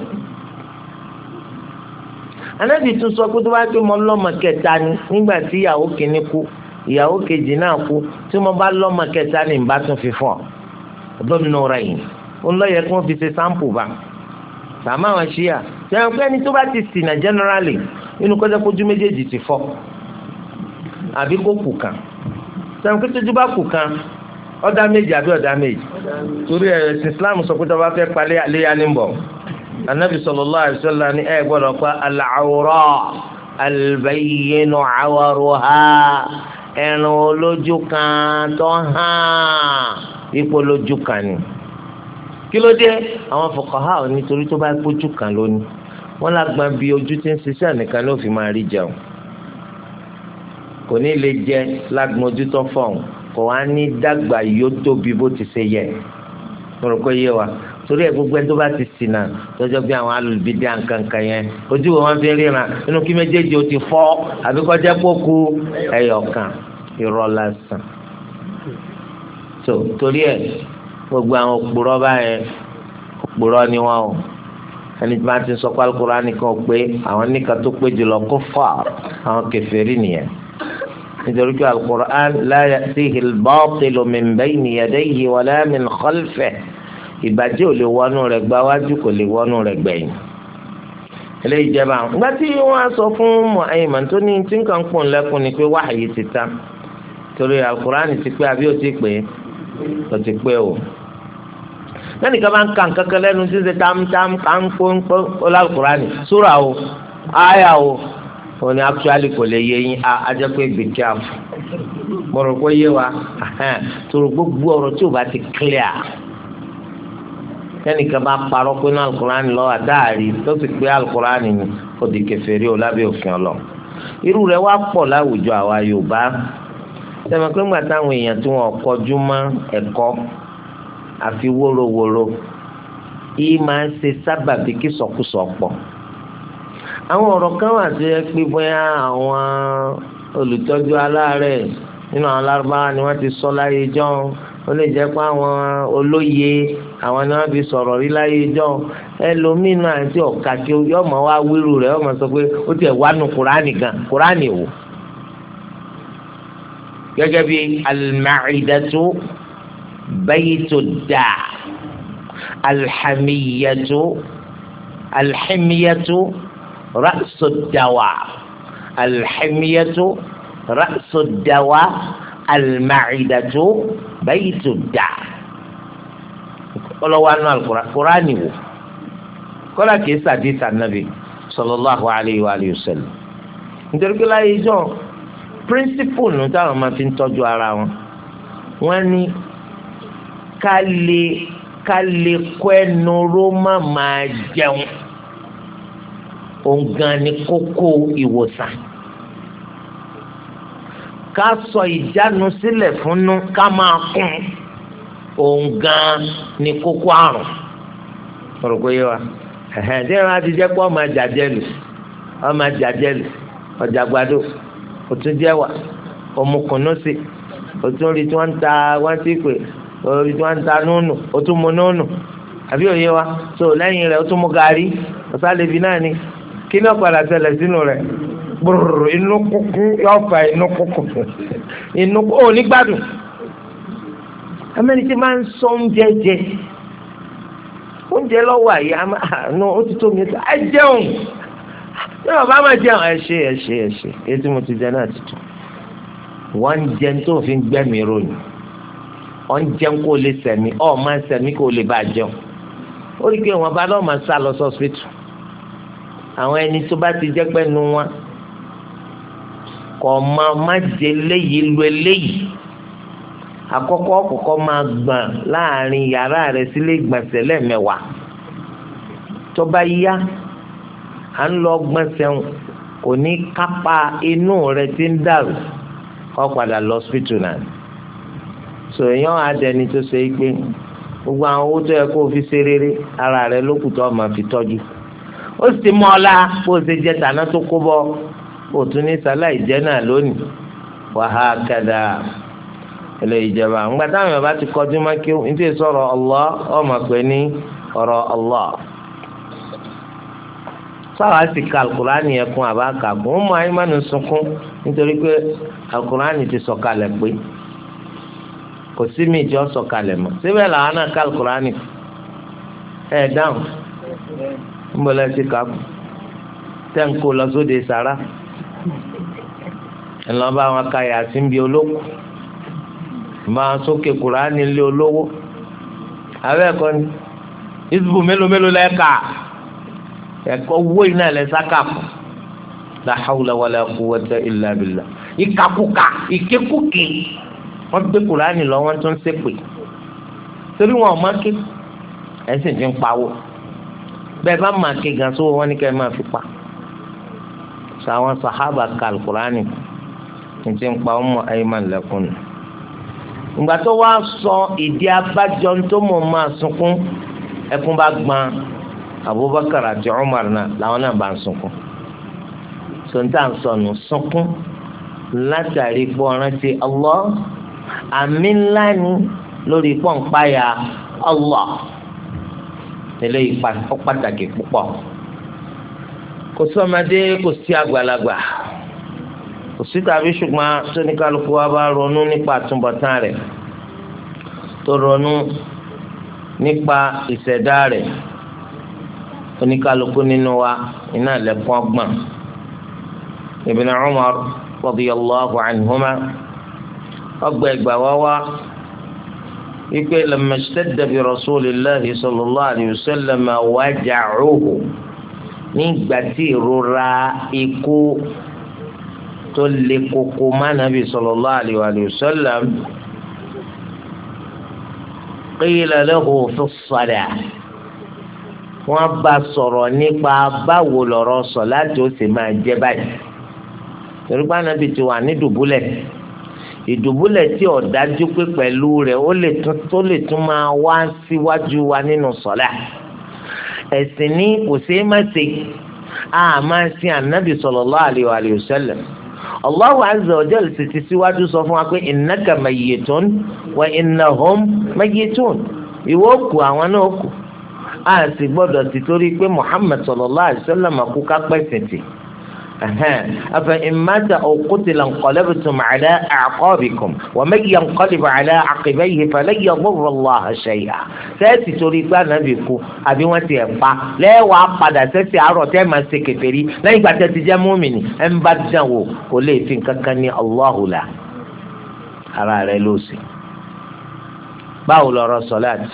Ànábì tún sọ pé tó bá pé mo lọ́mọ kẹta ni nígbà tí ìyàwó kìíní kú ìyàwó kejì náà kú tí mo bá lọ́mọ kẹta ni n bá tún fi fún ọ ọdún nùrọ̀ yìí ó lọ yẹ kí wọ́n fi ṣe sampo bá sàmà wọn ṣíà sẹ́yìn pé ẹni tó bá ti ṣìnà generally inú kọ́jà kójú méjèèjì ti fọ́ àbí kó kù kan sẹ́yìn pé tójú bá kù kan ọ̀dà méjì àbí ọ̀dà méjì torí ẹ̀sìn Islam sọ pé tó bá fẹ́ palẹ̀ àléyá ní bọ̀ Ànábì sallallahu alaihi wasallam ní ẹ̀ gbọ́dọ̀ pa al-awra al-bayyinu 'awaruha ẹran olójú kan tó hàn ipò lójú kan ni kí ló dé àwọn fuqaha nítorí tó bá gbójú kan lónìí wọ́n lágbọn bí ojú tí ń ṣiṣẹ́ nìkan ló fi máa rí jẹun kò ní lè jẹ lágbọn ojú tó fọ̀hún kò wá ní dàgbà yóò tóbi bó ti ṣe yẹ mo rò pé yé wa torí ẹ gbogbo ẹni tó bá ti ṣìnà lọ́jọ́ bí àwọn alùbídé àǹkankan yẹn ojú wọn fi ríran inú kí méjèèjì ó ti fọ́ àbí kọjá kókó ẹyọkan irọ́ lásán tó torí ẹ gbogbo àwọn òpùrọ́ báyẹn òpùrọ́ ni wọn o ẹni tí wọn ti sọ pé Al-Qur'ani nìkan pé àwọn nìkan tó pé jùlọ kuffar àwọn kèfèrí nìyẹn nítorí pé Al-Qur'an la ya'tihi al-batilu min bayni yadayhi wala min khalfihi ìbàjẹ́ ò lè wọnú rẹ̀ gba wájú kò lè wọnú rẹ̀ gbẹ̀yìn eléyìí jẹba àwọn ìgbà tí wọ́n á sọ fún Mu'ayman tó ní tí nǹkan pọ̀ lẹ́kùn ni pé wáhàyè ti ta torí Al-Qur'ani ti pé àbí ó ti pé ó ti pé o lẹ́nìkan bá ń ka nǹkan kan lẹ́nu tí ń ṣe tam kánpọ́npọ́ Al-Qur'ani súrà o áyà o ò ní actually kò lè yé yín ajẹ́ pé gbèké àfọ̀ mo rò pé yé wa torí gbogbo ọ̀rọ̀ tí ò bá ti clear kẹ́nìkan bá parọ́ pé ní Al-Qur'ani lọ́wọ́ àdáàrí tó sì pé Al-Qur'ani ni ó di kèfèrí o lábẹ́ òfin ọlọ irú rẹ̀ wá pọ̀ láwùjọ àwa Yorùbá sẹ́mi pé ńgbà táwọn èèyàn tí wọ́n kọjú mọ́ ẹ̀kọ́ àfi wórówóró yìí máa ń ṣe sábàbí kí sọkúsọ pọ̀ àwọn ọ̀rọ̀ kan wà tó yẹ pé bóyá àwọn olùtọ́jú aláàárẹ̀ nínú àwọn Lárúbáwá ni wọ́n ti sọ láyé jọ́n ó lè jẹ́ pé àwọn olóye àwọn ni wọ́n fi sọ̀rọ̀ rí láyé jọ́n ẹlòmínú àti ọ̀ka tí yọ mọ̀ wá wíru rẹ̀ yọ mọ̀ sọ pé ó tiẹ̀ wá nu Kùránì gan Kùránì wò gẹ́gẹ́ bí al-ma'idatu baytu da' alḥimiyatu ra'su dawa alḥimiyatu ra'su dawa al-ma'idatu baytu da' ọlọ́wọ́ anú Al-Qur'ani wò kọ́lá kìí sàdísà nàbì sallallahu alayhi wa sallam nítorí pé láyé jọ píríncípù nù táwọn máa fi ń tọ́jú ara wọn wọ́n ní ká lè kọ́ ẹnu ró má máa jẹun òǹgàn ní kókó ìwòsàn ká sọ ìjánu sílẹ̀ fúnnú ká máa kún òǹgàn ní kókó àrùn ọ̀rọ̀ kò yé wa ẹ̀hẹ́n tí wọ́n ti jẹ́ pé ọmọ àjàjẹ́lù ọ̀jàgbàdo òtún jẹ́wà òmùkùnúsì òtún rí tí wọ́n ń ta wọ́n ti pè orí tí wọ́n ń ta nùnù òtún mu nùnù àbí òye wa so lẹ́yìn rẹ̀ òtún mu gàrí ọ̀sálẹ̀bí náà ni kí ni ọ̀padà ṣẹlẹ̀ sínú rẹ̀ gbòòrò inú kúkú yóò fa inú kúkú inú kúkú ò ní gbádùn amẹ́ni tí máa ń sọ oúnjẹ jẹ oúnjẹ lọ́wọ́ àyè àánú ó ti tó mi ẹ jẹun ní ọba máa jẹun ẹ ṣe èyí tí mo ti jẹ náà ti tó wọ́n ń jẹun tó fi ń gbẹ́mìí ròyìn wọ́n ń jẹun kó lè sẹ̀mí ọ̀ máa ń sẹ̀mí kó lè bá jẹun ó rí i pé wọn bá lọ́ọ́ máa sá lọ sọ́sìpìtì àwọn ẹni tó bá ti jẹ́ pẹ́ nu wọn kọ́ máa má jẹ léyìí lu eléyìí àkọ́kọ́ máa gbọ̀n láàrin yàrá rẹ̀ sílé ìgbọ̀nsẹ̀ lẹ́ẹ̀mẹ́wàá tó bá yá à ń lọ gbọ̀nsẹ̀ kò ní kápá inú rẹ̀ tí ń dàrú kọ́ padà lọ hospital náà so èèyàn àdẹni tó ṣe é pé gbogbo àwọn owó tó yẹ kó o fi ṣe rere ara rẹ̀ lókùn tó máa fi tọ́jú ó sì mọ́ ọ́ la bó o ṣe jẹ tàná tó kó bọ́ o tún ní sáláì jẹ́ náà lónìí wàhálà kẹ́dà ilé ìjọba ńgbà táwọn yorùbá ti kọjú má kí n tí sọ̀rọ̀ Allah ọmọ pé ní ọ̀rọ̀ Allah sáwà sì ka alukurani yẹn kún àbá kà kún ó mọ ayémánu sunkún nítorí pé alukurani ti sọ̀kalẹ̀ pé kò sí mi ìjọ sọ̀kalẹ̀ mọ́ síbẹ̀ làwọn náà ka alukurani ẹ̀ dáhùn ń bọ̀ lẹ́sìn ká kù tẹ́ ń kó lọ sóde sàrà ńlọ bá wọn ka yàtí ń bi olóko máa sókè kùránì lé olówó abẹ́ ẹ̀kọ́ ni ìsìnkú mélòó lẹ́ka ẹ̀kọ́ owó iná lẹ́ sáka fún la hawla wala quwwata illa billah ìkàkùkà ìkékùké wọ́n gbé kùránì lọ wọ́n tún ṣépè torí wọn ò má ké ẹ̀sìn fi ń pawó bẹ́ẹ̀ bá máa ké gan sówó wọn ní kẹ́ ẹ máa fi pa sàwọn sàhábà ka kùránì ti ń pa ọmọ Ayman lẹ́kùn nù. ìgbà tó wá sọ ìdí abájọ tó mọ̀ máa sunkún ẹkún bá gbọ́n Abubakar àti Umar náà làwọn náà bá ń sunkún sọ̀ńtà ń sọnù sunkún látàrí pọ́nrántí Allah àmì ńlá ni lórí pọ́ǹpáyà Allah eléyìí pàtàkì púpọ̀ kò sí ọmọdé kò sí àgbàlagbà kò sí tàbí ṣùgbọ́n tóníkàlùkù wa bá ronú nípa àtúbọ̀tán rẹ̀ tó ronú nípa ìṣẹ̀dá rẹ̀ oníkàlùkù nínú wa iná lẹ́kùn ọgbọ̀n Ibn Umar radiyallahu anhuma ọgbà ẹgbà wá wípé lamma ishtadda bi rasulillahi sallallahu alayhi wa sallam waja'uhu nígbà tí ìrora ikú tó le koko má nàbì sallallahu alayhi wa sallam qila lahu fi as-salah wọ́n bá sọ̀rọ̀ nípa báwo lọ̀rọ̀ sọ̀láàtì ó sì máa jẹ́ báyìí torí pé Ànábì ti wà ní dùbúlẹ̀ ìdùbúlẹ̀ tí ó dájú pé pẹ̀lú rẹ̀ ó lè tún máa wá síwájú wa nínú sọ̀lá ẹ̀sìn ní kò sí má ṣe a máa sin Ànábì sallallahu alayhi wa sallam Allahu azza wa jalla sì ti síwájú sọ fún wa pé innaka mayyitun wa innahum mayyitun ìwọ kú àwọn náà kú a sì gbọ́dọ̀ ti torí pé Muhammad sallallahu alayhi wa sallam kú ká pẹ̀sìn tì أفإن مات أو قتل انقلبتم على أعقابكم ومن ينقلب على عقبيه فلن يضر الله شيئا sẹ́ẹ̀sì torí pé ànábì kú àbí wọ́n ti ẹ̀ pa lẹ́wàá padà sẹ́sì àárọ̀ tẹ́ máa ṣe kèfèrí lẹ́yìn ìgbà tẹ́ ti jẹ́ mùmínì ẹ̀ ń bá dàn wò kò lè fi kankan ní Allahu la ara rẹ̀ ló sì. báwo lọ̀rọ̀ sọ̀láàtì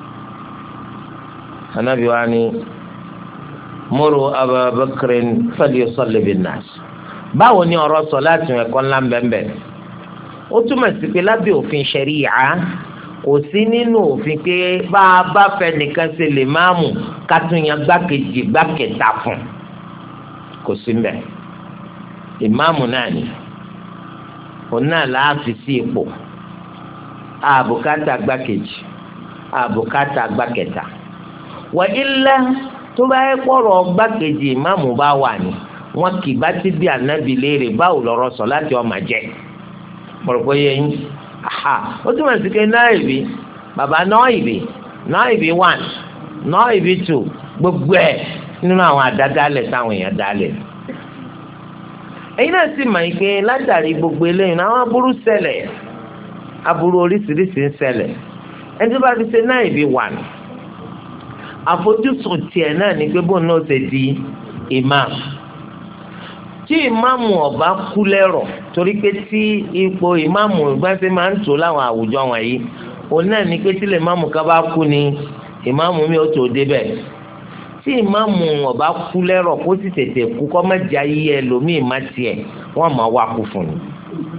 ànábì wa ni muru abubakarin falyusalli binnas báwo ni ọ̀rọ̀ sọ̀láàtì ẹ̀kọ́ ńlá bẹ́ẹ̀ ó túmọ̀ sí pé lábẹ́ òfin ṣẹ̀ríyà kò sí nínú òfin pé bá a bá fẹ́ nìkan ṣe lè máa mú kátúnyàn gbákejì gbákẹta fún kò sí mbẹ ìmáàmù náà ni òun náà láàfin sí ipò àbùkátà gbákejì àbùkátà gbákẹta wà ilẹ̀ tó bá yẹ kpọ̀rọ̀ gbákejì ìmáàmù bá wà ní wọn kì bá ti bí ànábì léèrè báwo lọ̀rọ̀ sọ láti ọmọ jẹ pọ̀rọ̀pọ̀ yẹn ó túmọ̀ sí pé náìbì bàbá náìbì 1 náìbì 2 gbogbo ẹ̀ nínú àwọn àdádálẹ̀ táwọn èèyàn dálẹ̀ èyí náà sì mọ̀ pé látàrí gbogbo eléyìí náà àwọn aburú ṣẹlẹ̀ aburú oríṣiríṣi ń ṣẹlẹ̀ ẹni tó bá fi ṣe náìbì 1 àfojúsùn tiẹ̀ náà ni pé bóun náà ṣe di imam tí ìmáàmù ọba kú lẹ́rọ̀ torí pé tí ipò ìmáàmù ìgbàsẹ̀ máa ń tò láwọn àwùjọ wọ̀nyí òun náà ni pé tí lè ìmáàmù ká bá kú ni ìmáàmù mi ò tó débẹ̀ tí ìmáàmù ọba kú lẹ́rọ̀ kó sì tètè kú kọ́ má jẹ́ ayé ẹlòmíì má tiẹ̀ wọ́n máa wá kú fún un.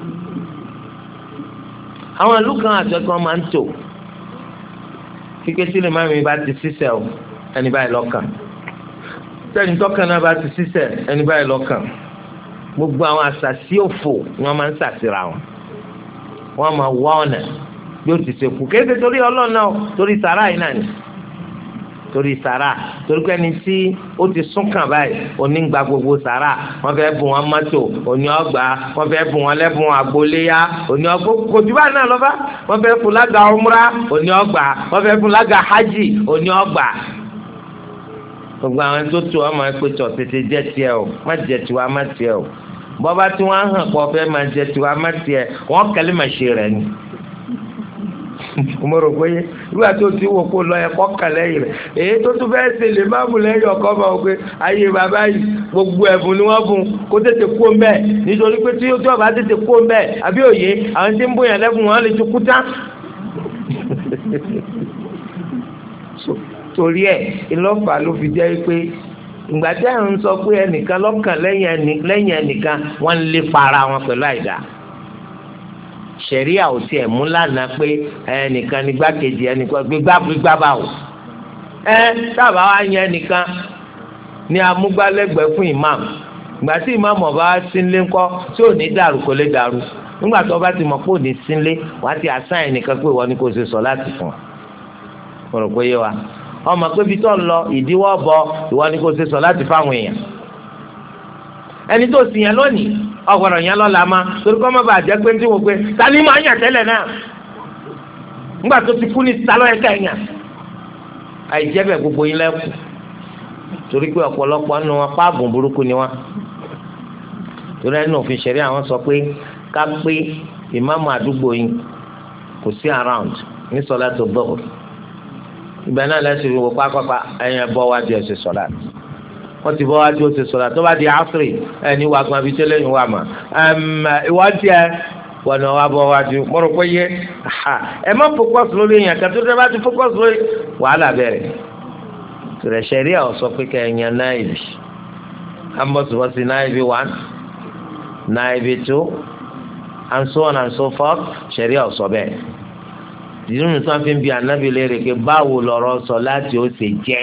àwọn ìlú kan àtẹ́kọ́ máa ń tò kíkẹ́ tí lè ìmáàmù bá ti sísẹ̀ o ẹni báyìí lọ́kàn tẹ́ni tọ́kàn náà bá ti sísẹ̀ ẹni báyìí lọ́kàn gbogbo àwọn àṣàṣì òfò ni wọ́n máa ń ṣàṣìra wọ́n máa wá ọ̀nà bí ó ti ṣe kú kéde torí ọlọ́run náà torí sàrà yìí náà ni torí sàrà torí pé ẹni tí ó ti súnkàn báyìí òní gba gbogbo sàrà wọ́n fẹ́ bùn wọn mọ́tò òní ọgbà wọ́n fẹ́ bùn wọn lẹ́bùn àgbóléyà òní ọgbà kòtùbà náà lọ́ba wọ́n fẹ́ fún lága umra òní ọgbà wọ́n fẹ́ fún lága hajj òní ọgbà gbogbo àwọn tó tó ọmọ ẹgbẹ́ tó tètè jẹ́ tiẹ̀ o má jẹ́ tiwa má tiẹ̀ o bọ́ba tí wọ́n hàn pọ̀ fẹ́ máa jẹ́ tiwa má tiẹ̀ wọ́n kẹ́lẹ́ máa ṣe rẹ̀ ni. mo rò pé ìgbà tó ti wò kó lọ ẹ̀kọ́ kàlẹ́ yìí rẹ̀ èyí tó tún fẹ́ ṣe lè má mú lẹ́yìn ọkọ bá wọ pé ayé bàbá yìí gbogbo ẹ̀bùn ni wọ́n bùn kó tètè kó mbẹ́ nítorí pé tí ọba tètè kó mbẹ́ àbí òye àwọn tí ń bóyá lẹ́bùn wọn lè ti kú tán. torí ẹ̀ ìlọ́fà ló fi jẹ́ pé ìgbà tí à ń sọ pé ẹnìkan lọ́kàn lẹ́yìn ẹnìkan wọ́n ń lé para wọn pẹ̀lú àìdá ṣẹ̀ríà ò tiẹ̀ mú lánàá pé ẹnìkan ní gbákejì ẹnìkan gbégbá báwò sábà wá yẹn ẹnìkan ní amúgbálẹ́gbẹ̀ẹ́ fún ìmáàmù ìgbà tí ìmáàmù ọba sínlé ńkọ́ tí ò ní dàrú kò lè dàrú nígbà tó bá ti mọ̀ pé ò ní sínlé wàá ti àṣà ẹnìkan pé ìwọ ni kò ṣe sọ láti fún ọ rò pé yé wa ọmọ pé ibi tó ń lọ ìdíwọ́ bọ ìwọ ni kò ṣe sọ láti fáwọn èèyàn ẹni tó sì yẹn lónìí ọgbọ̀nà yẹn lọ́la ma torí kọ́ mọ́ bàa jẹ́ pé tí wọ́n pé ta ni máa yàn tẹ́lẹ̀ náà nígbà tó ti kú ní salọ́ ẹ̀ka ẹ̀yàn àìjẹ́ bẹ̀ gbogbo yín lẹ́kù torí pé ọ̀pọ̀lọpọ̀ nínú wọn páàgùn burúkú ni wọn torí ẹni òfin ṣẹ̀rí àwọn sọ pé ká pé ìmáàmù àdúgbò yín kò sí around ní sọlá tó bọ̀ ìgbà náà lẹ́sìn ìwò pápápá ẹ̀yìn ẹ̀bọ wájú ẹ̀sìn sọlá wọ́n ti bọ́ wájú ẹ̀sìn sọlá tó bá di áfírì ẹni wà gbọ́n àbí tẹ́lẹ̀ yìí wà mà ìwádìí ẹ̀ wọ́n náà wà bọ́ wájú mo rò pé yé ẹ má focus lórí èèyàn kan tó tẹ́ bá ti focus lórí wàhálà bẹ̀rẹ̀ tẹ̀rẹ̀ ṣẹ̀rí àwọn sọ pé kẹ́ẹ̀yàn náìbì ambọ̀sibọ̀sì náìbì 1 náìbì 2 and so on and so forth ṣẹ̀rí àwọn sọ bẹ́ẹ̀ ìdúnnù tí wọ́n fi ń bi ànábì léèrè pé báwo lọ̀rọ̀ sọ láti ó ṣe jẹ́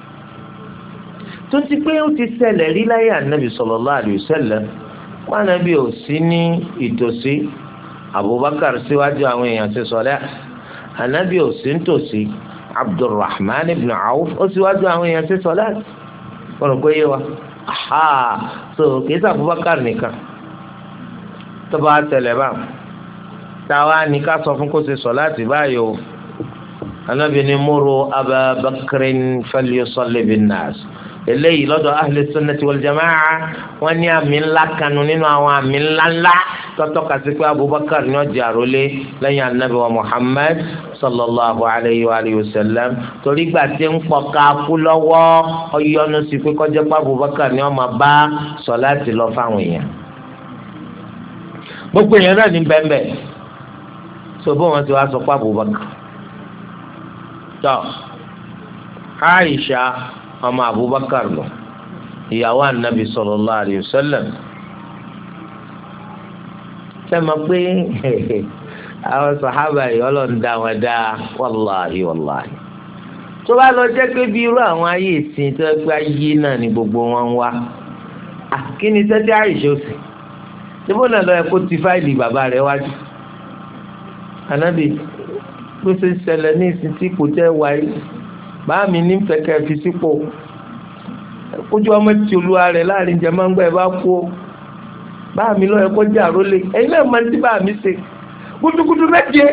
tó ti pé ó ti ṣẹlẹ̀ rí láyé ànábì sallallahu alaihi wasallam wọn ànábì ò sí ní ìtòsí Abubakar síwájú àwọn èèyàn ṣe sọlẹ́ ànábì ò sí nítòsí Abdulrahman ibn Auf ó síwájú àwọn èèyàn ṣe sọlẹ́ wọn rò pé yé wa so kìí sọ Abubakar nìkan tó bá tẹ̀lé báwọn táwa ní ká sọ fún kó ṣe sọláàtì báyìí o Ànábì ní múru Aba Bakrin falyusalli bin-nas eléyìí lọ́dọ̀ ahli sunnati wal jamaa wọ́n ní àmì ńlá kanu nínú àwọn àmì ńláńlá tọ́tọ́ kasi pé Abubakar ní ọjà àrólé lẹ́yìn Ànábì wa Muhammad sallallahu alayhi wa alihi wa sallam torí gbà tí ń pọ̀ ká kú lọ́wọ́ ọyọ́nu sí pé kọjá pé Abubakar ní ọmọ bá sọláàtì lọ fáwọn èèyàn gbogbo èèyàn náà ní bẹ́ẹ̀ sobo wọn ti wá sọ pé Abubakar tọ Aisha ọmọ Abubakar lọ ìyàwó Anabi sallallahu alayhi wa sallam sẹmọ pé àwọn sàhábà yìí Ọlọ́run dá wọn dá wàláhi tó bá lọ jẹ́ pé bí irú àwọn ayé ìsìn tó gbé ayé náà ni gbogbo wọn wá kí ni sẹ́tí Aisha òsì síbò náà lọ yẹ kó ti fáìlì bàbá rẹ̀ wájú Ànábì gbèsè ṣẹlẹ̀ ní ìsìn tí kò tẹ́ wáyé bá mi ní fẹ̀kẹ́ fi sípò kójú ọmọ tí olúwa rẹ̀ láàrin jẹ́ máa ń gbà ẹ bá kú o bá mi lọ́ọ́ ẹ̀kọ́ jẹ́ àrólé ẹ̀yin náà máa ń tí bá mi ṣe gúdúgúdú méje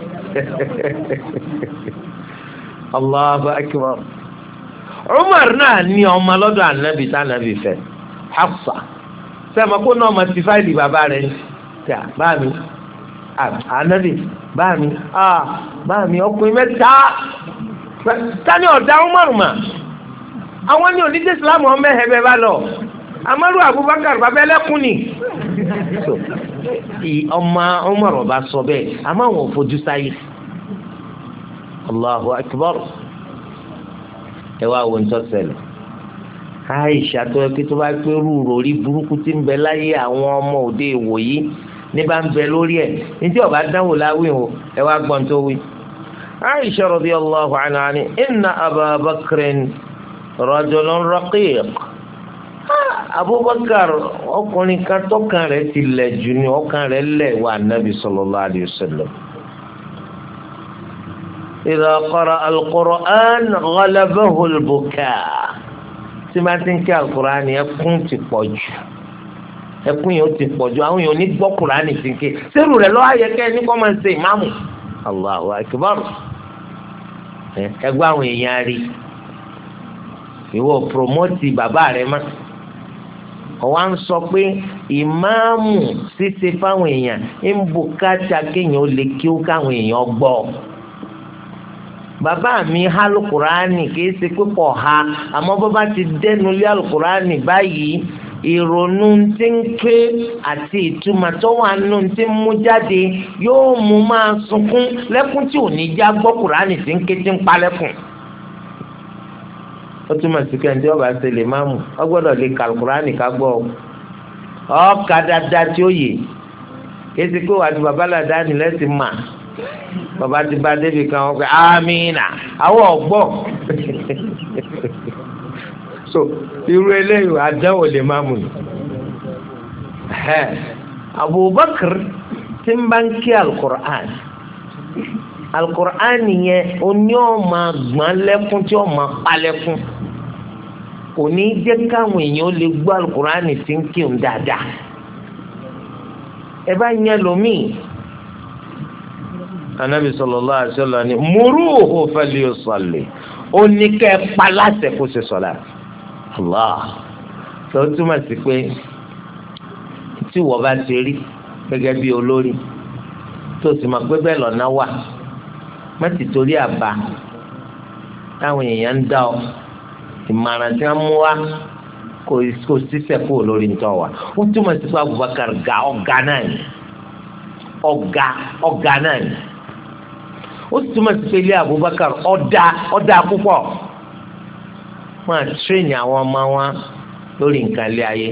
Allahu akbar Umar náà ní ọmọ lọ́dọ̀ Ànábì tá Ànábì fẹ́ Hafsa sẹ́mi kó náà ma ti fáìlì bàbá rẹ̀ tà bá mi Ànábì bá mi ọkùnrin mẹ́ta tani ọ̀dà Umar mà àwọn ní onídé Islam ọmọ ẹ̀hẹ́ bá lọ Amaru Abubakar bàbá ẹlẹ́kùn ni ọmọ Umar ọba sọ bẹ́ẹ̀ àmọ́ àwọn òfojú sáyé Allahu akbar ẹ wá wo ntọ́ ṣẹlẹ̀ Aisha tó yẹ kí tó bá pé rúurú orí burúkú tí ń bẹ láyé àwọn ọmọ òde ìwòyí ní bá ń bẹ lórí ẹ̀ ní tí ọba dánwò láwí o ẹ wá gbọ́n tó wí. Aisha radiyallahu anha ni inna Aba Bakrin rajulun raqiq Abubakar ọkùnrin kan tọkàn rẹ̀ ti lẹ̀ jù ní ọkàn rẹ̀ lẹ̀ wà Nabi sallallahu alayhi wa sallam. idha qara'a al-Qur'an ghalabahu al-bukaa tí máa ti ń kí al-Qur'an ẹkún ti pọ̀ jù ẹkún yẹn ó ti pọ̀ jù àwọn èèyàn ní gbọ́ Qur'an ti ń ké sẹ́rù rẹ̀ lọ́wọ́ ayẹkẹ́ ní kọ́ máa ń ṣe ìmáàmù Allahu akbar ẹgbẹ́ àwọn èèyàn rí ìwọ promoti bàbá rẹ̀ mọ́ ọ̀wá ń sọ pé ìmáàmù ṣíṣe fáwọn èèyàn ń bùkátà kéèyàn ó lè kí ó káwọn èèyàn gbọ́ bàbá mi há alukurani kì í ṣe pípọ̀ ha àmọ́ bó bá ti dẹnu lé alukurani báyìí ìrònú tí ń ké àti ìtumọ̀ tó wà nù tí ń mú jáde yóò mú máa sunkún lẹ́kún tí ò ní já gbọ́ kurani tí ń ké tí ń pa lẹ́kùn. ó túmọ̀ sí kẹ́ńtì ọba ṣe lè má mú ọ gbọ́dọ̀ lè ka Al-Qur'ani ká gbọ́ ọ̀ọ́ka dáadáa tí ó yè kéésì pé wàá ti bàbá làdáni lẹ́sìn mà bàbá ti bá débi kan wọ́n pẹ́ amínà àwọn ọ̀gbọ́ so irú eléyìí àdánwò lè má mú ni. Abubakar tí ń bá ń kí Al-Qur'an yẹn oní ọmọ gbọ́n lẹ́kún tí ọmọ pa lẹ́kún kò ní jẹ́ káwọn èèyàn lè gbọ́ Al-Qur'an tí ń kírun dáadáa. ẹ bá yẹn lómi Ànábì sallallahu alaihi wasallam ni muruhu falyusalli ó ní kẹ́ ẹ pa láṣẹ kó ṣe sọ̀lá. Allah tó túmọ̀ sí pé tí wọ́n bá ti rí gẹ́gẹ́ bí olórí tó sì máa pé bẹ́ẹ̀ lọ́nà wà má ti torí àbá táwọn èèyàn ń dá ọ ìmọ̀ràn tí wọ́n mú wá kò sísẹ̀ kú olórí ń tọ́ wa ó túmọ̀ sí pé Abubakar ga ọ̀gá náà ni ọ̀gá náà ni ó túmọ̀ sí pé ilé Abubakar ọ̀dà púpọ̀ wọ́n á tírèèni àwọn ọmọ wọn lórí nǹkan ilé ayé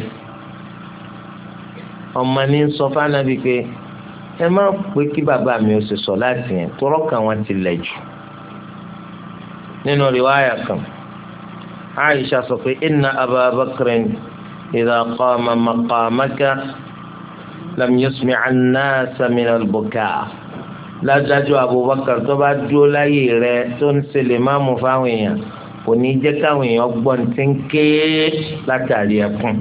ọmọ ní sọ fánábì pé ẹ má pé kí bàbá mi ò sì sọ láti yẹn tọrọ kan wọn ti lẹ̀ jù nínú riwaya kan Aisha sọ pé inna Aba Bakrin idha qama maqamaka lam yusmi' an-nasa min al-buka ládájọ́ Abubakar tó bá dúró láyé rẹ̀ tó ń ṣe lè má mú fáwọn èèyàn kò ní jẹ́ káwọn èèyàn gbọ́n ti ń ké látàrí ẹkún.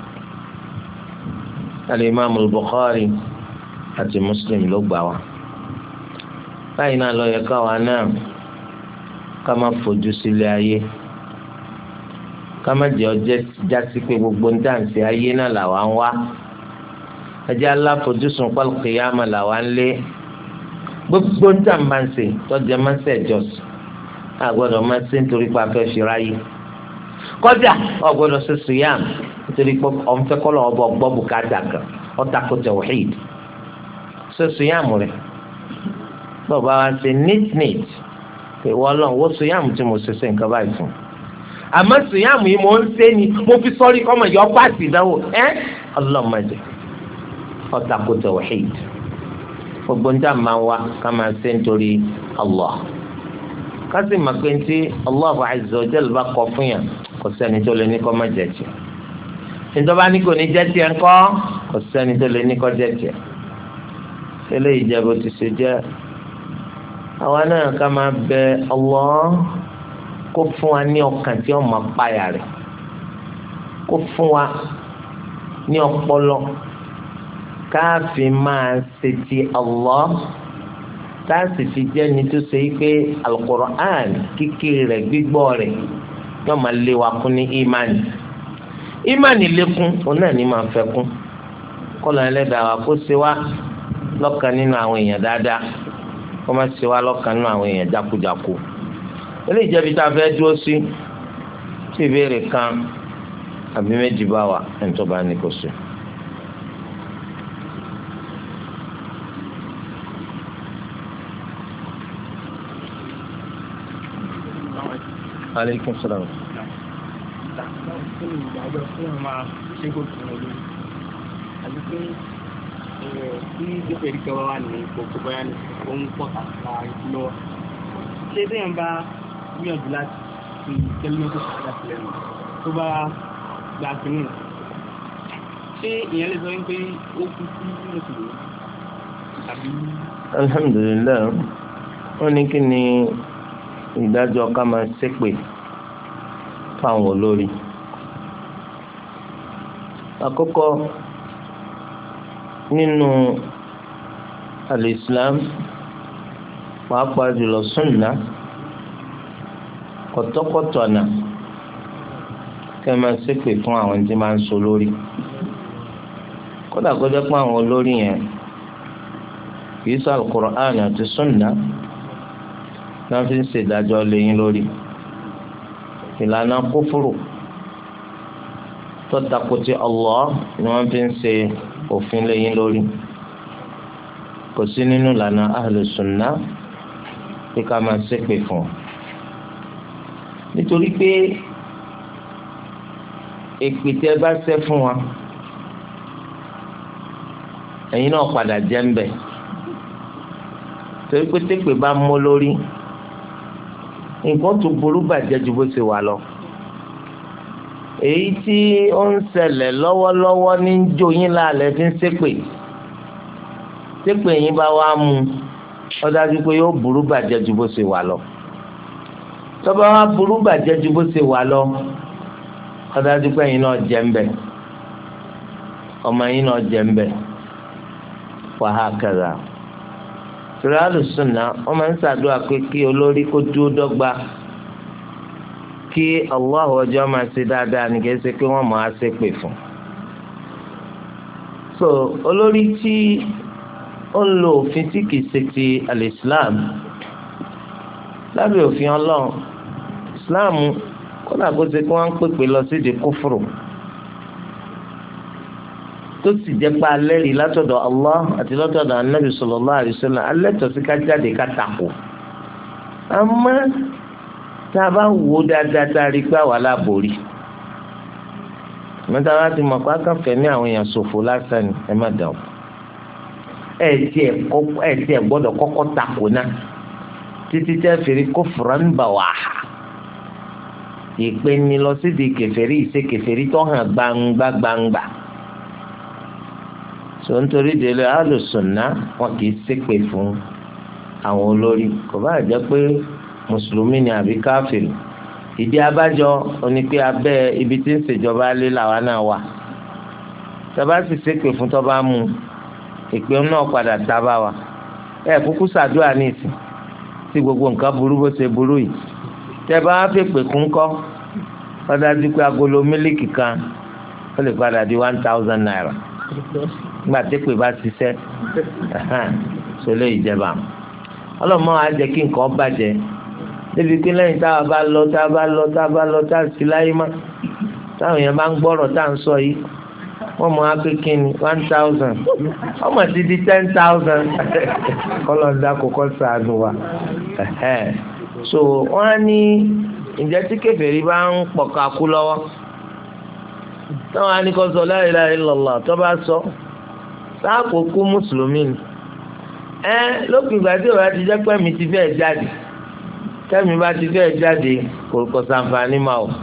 Al-Imam al-Bukhari àti Muslim ló gbà wá. báyìí náà lọ yẹ káwa náà ká má fojú sílé ayé ká má jẹ́ ọjẹ́ jásí pé gbogbo ń dànsí ayé náà làwa ń wá ẹjẹ́ aláfojúsùn pálíkìyàmà làwa ń lé gbogbo ń tàn bá ń ṣe tọ́jà máa ń ṣe ìjọsìn àgbọ̀dọ̀ máa ṣe nítorí pé a fẹ́ fi ráyè kọjá ọ̀gbọ́dọ̀ ṣe sùyàm nítorí pé ọ̀nfẹ́ kọ́ lọ́wọ́ bọ̀ gbọ́ bùkátà kan ọ̀tàkù tawhid ṣe sùyàm rẹ̀ bọ́ọ̀ bá wa ṣe neat ìwọ lọ wo sùyàm tí mo ṣe ṣe nǹkan báyìí fún àmọ́ sùyàm yìí mo ń ṣe ni mo fi sọ́rí kọ́mọ yọ pàṣẹ ìdánwò ọlọ́mọdé ọ̀tàkù tawhid gbogbo ń dá máa wá ká máa ṣe nítorí Allah kasi ma pé ntí Allahu azza wa jalla bá kọ fún yàn kò sẹ́ni tó lè ní kó má jẹ tiẹ̀ ìjọba ní kò ní jẹ tiẹ̀ ńkọ́ kò sẹ́ni tó lè ní kó jẹ tiẹ̀ eléyìí jẹ́ bó ti ṣe jẹ́ àwa náà ká máa bẹ Allah kó fún wa ní ọkàn tí ó máa páyà rẹ̀ kó fún wa ní ọpọlọ káàfin máa ṣe ti Allah táàsì fi jẹ́ ni tó ṣe pé Al-Qur'an kíké rẹ̀ gbígbọ́ rẹ̀ yóò máa lé wa kún ní ìmánì lékún òun náà ní máa fẹ́ kún kọ́lọ̀ ẹlẹ́dàá wa kó ṣe wá lọ́kàn nínú àwọn èèyàn dáadáa kó má ṣe wá lọ́kàn nínú àwọn èèyàn jákujáku eléyìí jẹ́ bí tá a fẹ́ dúró sí tí ìbéèrè kan àbí méjì bá wà ẹni tó bá ní kó sí. Aleykum salaam. Àti pé tí dípò ìdíkẹ́ wá wà ní gbogbo bóyá ní òun pọ̀ tàbí lọ́wọ́. Ṣé déyàn bá gbìyànjú láti fi kẹ́límẹ́tò padà sílẹ̀ nù tó bá gba kínní? Ṣé ìyẹn lè sọ wípé ó kú sí mùsùlùmí tàbí? Alhamdulilayi, wọ́n ní kí ni ìdájọ́ ká máa ṣépè fáwọn olórí. Àkọ́kọ́ nínú al-Islam pàápàá jùlọ sunna kọ̀tọ́kọ̀tọ̀nà kí ẹ máa ṣépè fún àwọn tí máa ń so lórí. Kódà kó jẹ́ pé àwọn olórí yẹn kìí sọ al-Qur'an àti sunna náà fi ń ṣèdájọ́ lẹ́yìn lórí ìlànà kúfúrù tó tako ti Allah ni wọ́n fi ń ṣe òfin lẹ́yìn lórí kò sí nínú ìlànà ahlu sunna pé ká máa ṣépè fún un nítorí pé èpè tẹ́ bá ṣẹ́ fún wa ẹ̀yin náà padà jẹ́ ń bẹ̀ torí pé tẹ́pè bá mọ́ lórí nǹkan tó burú bàjẹ́ ju bó ṣe wà lọ èyí tí ó ń ṣẹlẹ̀ lọ́wọ́lọ́wọ́ ní jó yín lálẹ́ fi ń ṣépè tẹ́pè yín bá wá mú ó dájú pé yóò burú bàjẹ́ ju bó ṣe wà lọ tó bá wá burú bàjẹ́ ju bó ṣe wà lọ ó dájú pé ẹ̀yin náà jẹ́ ń bẹ̀ ọmọ yín náà jẹ́ ń bẹ̀ wàhákàrà tìrẹ alùsùnà wọn máa ń ṣàdúrà pé kí olórí kó dúró dọ́gba kí Allahu ọjọ́ máa ṣe dáadáa ní kìí ṣe pé wọ́n máa ṣe pè fún. so olórí tí ó ń lo òfin tí kìí ṣe ti al-Islam lábẹ́ òfin Ọlọ́run Islam kódà kó ṣe kí wọ́n ń pèpè lọ sí di kúfùrù tó sì jẹ́ pé alẹ́ rí látọ̀dọ̀ Allah àti látọ̀dọ̀ Ànábì sallallahu alaihi wasallam alẹ́ tó sì ká jáde ká takò. àmọ́ tá a bá wò dáadáa tá a rí pé àwa láborí. mẹ́ta wá ti mọ̀ pé akánfẹ́ ní àwọn èèyàn ṣòfò lásán ni ẹ má dàn. ẹ tiẹ̀ gbọ́dọ̀ kọ́kọ́ takò náà títí tẹ́ fèrè kufran bawaha. ìpè ní lọ sí di kèfèrí ìṣe kèfèrí tó hàn gbangba. so nítorí délé alùsùnà wọn kì í ṣépè fún àwọn olórí kò bá jẹ́ pé mùsùlùmí ni àbí káfíìrì ìdí abájọ oní pé abẹ́ ibi tí ń ṣèjọba lé làwa náà wà tọba sì ṣépè fún tọba mú ìpè náà padà dábà wa kúkú ṣàdúrà ní ìsìn tí gbogbo nǹkan burú bó ṣe burú yìí tẹ bá wá fèpè kún kọ́ wọ́n dájú pé agolo mílíkì kan ó lè padà di 1,000 naira nígbà tí pè bá ṣiṣẹ́ ṣọlẹ̀ ìjẹba ọlọ́mọ wa jẹ́ kí nǹkan bàjẹ́ débi pé lẹ́yìn tá a bá lọ tá a sì láyé má táwọn èèyàn bá ń gbọ́rọ̀ tá à ń sọ yìí wọ́n mọ akékin ní 1,000 ọmọ ti di 10,000 kọ́lọ́ọ̀dà kókó sànù wa so wọ́n á ní ìjẹ́ tí kèfèrí bá ń pọ̀ka kú lọ́wọ́ táwọn á ní kó sọ la ilaha illallah tó bá sọ sáàpò kú mùsùlùmí ni lópin ìgbà tí òwúrọ̀ ti jẹ́ pé mi ti fẹ́ jáde tẹ́mi bá ti fẹ́ jáde kò sàǹfààní máa wò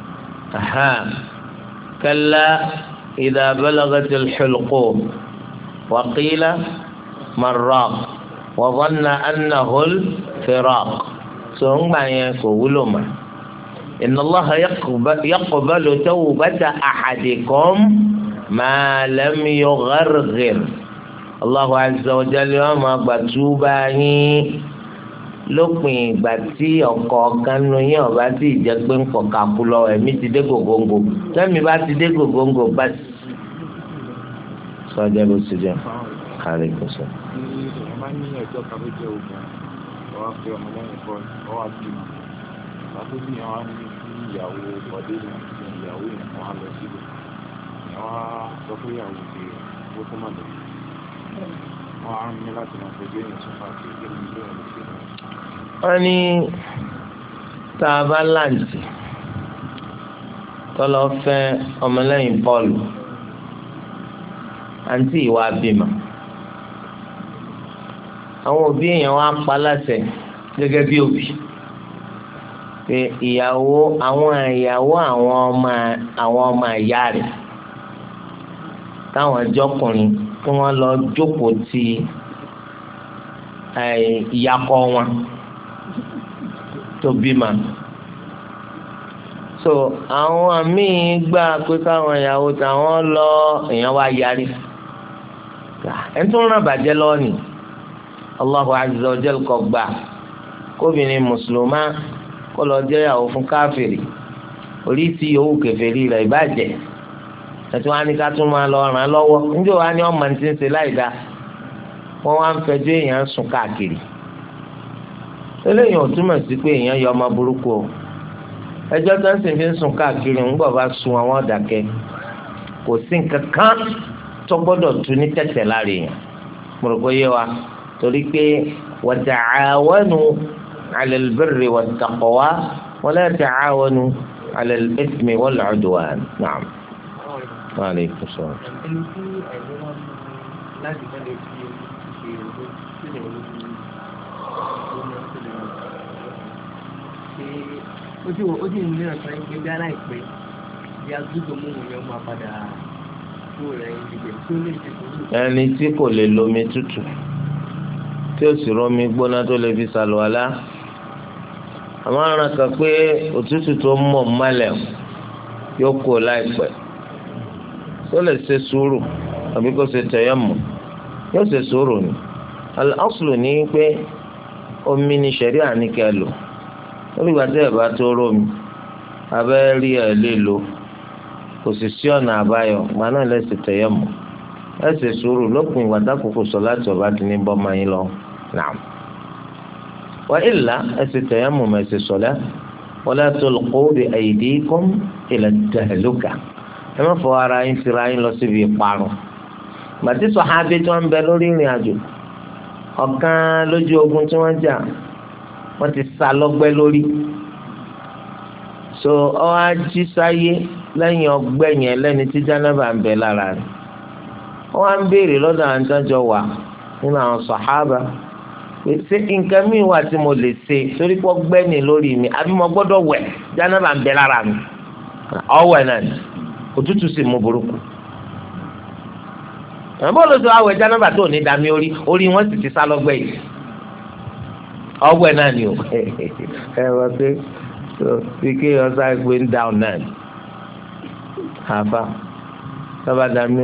kalla idha balagatil hulqum wa qila man raq wa dhanna annahu al-firaq so ń gbà yẹn kò wúlò mọ́ inna Allaha yaqbalu tawbata ahadikum ma lam yugharghir Allahu azza wa jalla wa ma gbàtúbà yín lópin ìgbà tí ọ̀kọ̀ọ̀kan nu yín ọba tí ìjẹ́ pé ń pọ̀ kakú lọ ẹ̀mí ti dé gògóńgò tẹ́mi bá ti dé gògóńgò bá ti sọ́jà ló ti jẹ́ kárí kò sọ. ìyẹn máa ń ní ẹjọ́ kan ló jẹ́ ogun ọwọ́ pé ọmọ lẹ́yìn bọ́ ọwọ́ àbímọ látó bí àwọn á ní kí ìyàwó ọdẹ ní àti ìyàwó yẹn wọn á lọ síbẹ̀ ìyàwó á sọ pé ìyàwó ti owó tó máa lọ wọn á ní láti máa fojú ẹ̀yìn sọ́fà àti ìgbéni ilé ẹ̀ lọ́sẹ̀ náà. wọ́n ní tá a bá láǹtì tọ́lọ́ fẹ́ ọmọlẹ́yìn Pọ́ọ̀lù àǹtí ìwà bímọ àwọn òbí èèyàn wá pa láṣẹ gẹ́gẹ́ bí òbí pé ìyàwó àwọn ọmọ ìyá rẹ̀ táwọn ẹjọ́kùnrin kí wọ́n lọ jókòó ti ìyàkọ wọn tó bímọ so àwọn míì gbà pé káwọn ìyàwó táwọn lọ èèyàn wá yarí ẹni tó ń ràn bàjẹ́ lọ́wọ́ ni Allahu azza wa jal kò gbà kóbìnrin mùsùlùmá kó lọ jẹ́ ìyàwó fún káfìrì oríṣi yòówù kèfèrí rẹ̀ ìbàjẹ́ ẹ̀tún wá ní ká tún máa lọ ràn án lọ́wọ́ níjọ́ wá ní ọmọ tí ń ṣe láì dáa wọ́n wá ń fẹjọ́ èèyàn sùn káàkiri eléyìí ò túmọ̀ sí pé èèyàn yọ ọmọ burúkú o ẹjọ́ tó ń sì fi ń sùn káàkiri ń gbọ́ bá sun àwọn ọ̀dàkẹ́ kò sí nǹkan kan tó gbọ́dọ̀ tu ní tẹ̀tẹ̀ lára èèyàn mo rò pé yé wa torí pé wa ta'awanu 'ala al-birri wat-taqwa wa la ta'awanu على الإثم والعدوان. نعم. وعليكم السلام. ẹni tí àìlera mú láti bẹ́ẹ̀ fi ṣe ìrònú sílẹ̀ lórí ọmọ sílẹ̀ ṣe ó sì ní ọ̀sán ìpè bí aláìpẹ́ bí agbúgbò mú òun yẹn máa padà kó rẹ̀ ìdìbò tí ó lè ṣe kúrú. ẹni tí kò lè lomi tútù tí ó sì rọmi gbóná tó lè fi ṣàlùwàlá àmọ́ aràn kan pé òtútù tó mọ̀ mọ́lẹ̀ yóò kó láìpẹ́ tó lè ṣe sùúrù àbí kó ṣe tayammum yóò ṣe sùúrù ni al-aslu ní pé omi ni ṣẹ̀ríà ní kẹ́ lò olùgbà tí ẹ̀ bá tó rómi abẹ́ rí ẹ̀ lè lò kò sì sí ọ̀nà àbáyọ gba náà lè ṣe tayammum ẹ̀ ṣe sùúrù lópin ìgbà tákòókò sọ láti ọ̀bá ti ní bọ́ máa yín lọ nàám. wa illa ẹ̀ ṣe tayammum ẹ̀ ṣe salat wala tulqu bi aydikum ila at-tahluka ẹ má fọ ara yín tira yín lọ síbi ìparun. gbàtí sọ̀hábí tí wọ́n ń bẹ lórí ìrìn àjò ọ̀kan lójú ogun tí wọ́n jà wọ́n ti sá lọ́gbẹ́ lórí so ọ á jí sáyé lẹ́yìn ọgbẹ́ yẹn lẹ́ni tí jánábà ń bẹ lára rẹ̀ wọ́n á ń béèrè lọ́dọ̀ àwọn ìtọ́jọ wà nínú àwọn sọ̀hábà pé ṣé nǹkan míì wà tí mo lè ṣe torí pé ọgbẹ́ ni lórí mi àbí mo gbọ́dọ̀ wẹ̀ jánábà ń bẹ lára mi ọwẹ́ náà ni òtútù sì mú burúkú àbọ̀ ló sọ àwẹ̀ jánábà tó ní dàmí orí wọn sì ti sá lọ́gbẹ́ yìí ọwẹ́ náà ni o ẹ wọ́n pé bí kéèyàn sáré gbé ń dáhùn náà ni àfa lọ́ba dàmí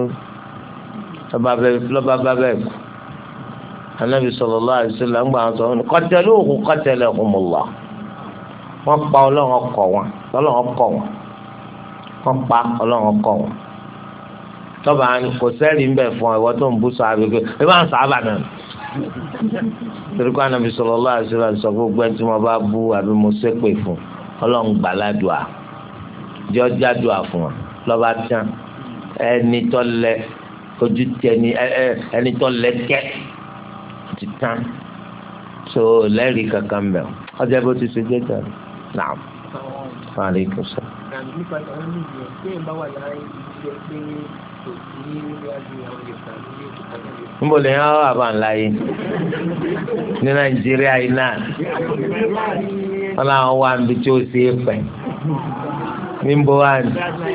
lọ́ba bá bẹ́ẹ̀ kú Ànábì sallallahu alaihi wasallam ń gbà wọn sọ wọn qataluhu qatalahumullah wọ́n pa ọlọ́run kọ̀ wọn ọlọ́run kọ̀ wọn wọ́n pa ọlọ́run kọ̀ wọn tọ́ba kò sẹ́rì ń bẹ̀ fún ẹ̀wọ́ tó ń bú sọ àbẹ̀kẹ́ ẹ bá ń sábà náà torí kó Ànábì sallallahu alaihi wasallam sọ gbogbo ẹni tí mo bá bú àbí mo ṣépè fún ọlọ́run gbà ládùá jọ jádùá fún wọn lọ́ba tán ẹni tó lẹ ojú tẹ ẹni tó lẹ kẹ́ ti tán so lẹ́rìí kankan bẹ̀ ọjọ́ bó ti ṣe jẹ́ jẹ́ náà fún àlékún sọ. nípa ìtàn ní ìgbìyànjú pé ìbá wà láàrin ìdílé pé kò sí ní ilé àti àwọn yorùbá ní ìpàdé. níbo lè yàn wà bá ńlá yìí ní Nàìjíríà yìí náà wọn làwọn wà níbi tí ó ṣe é pẹ níbo wà ní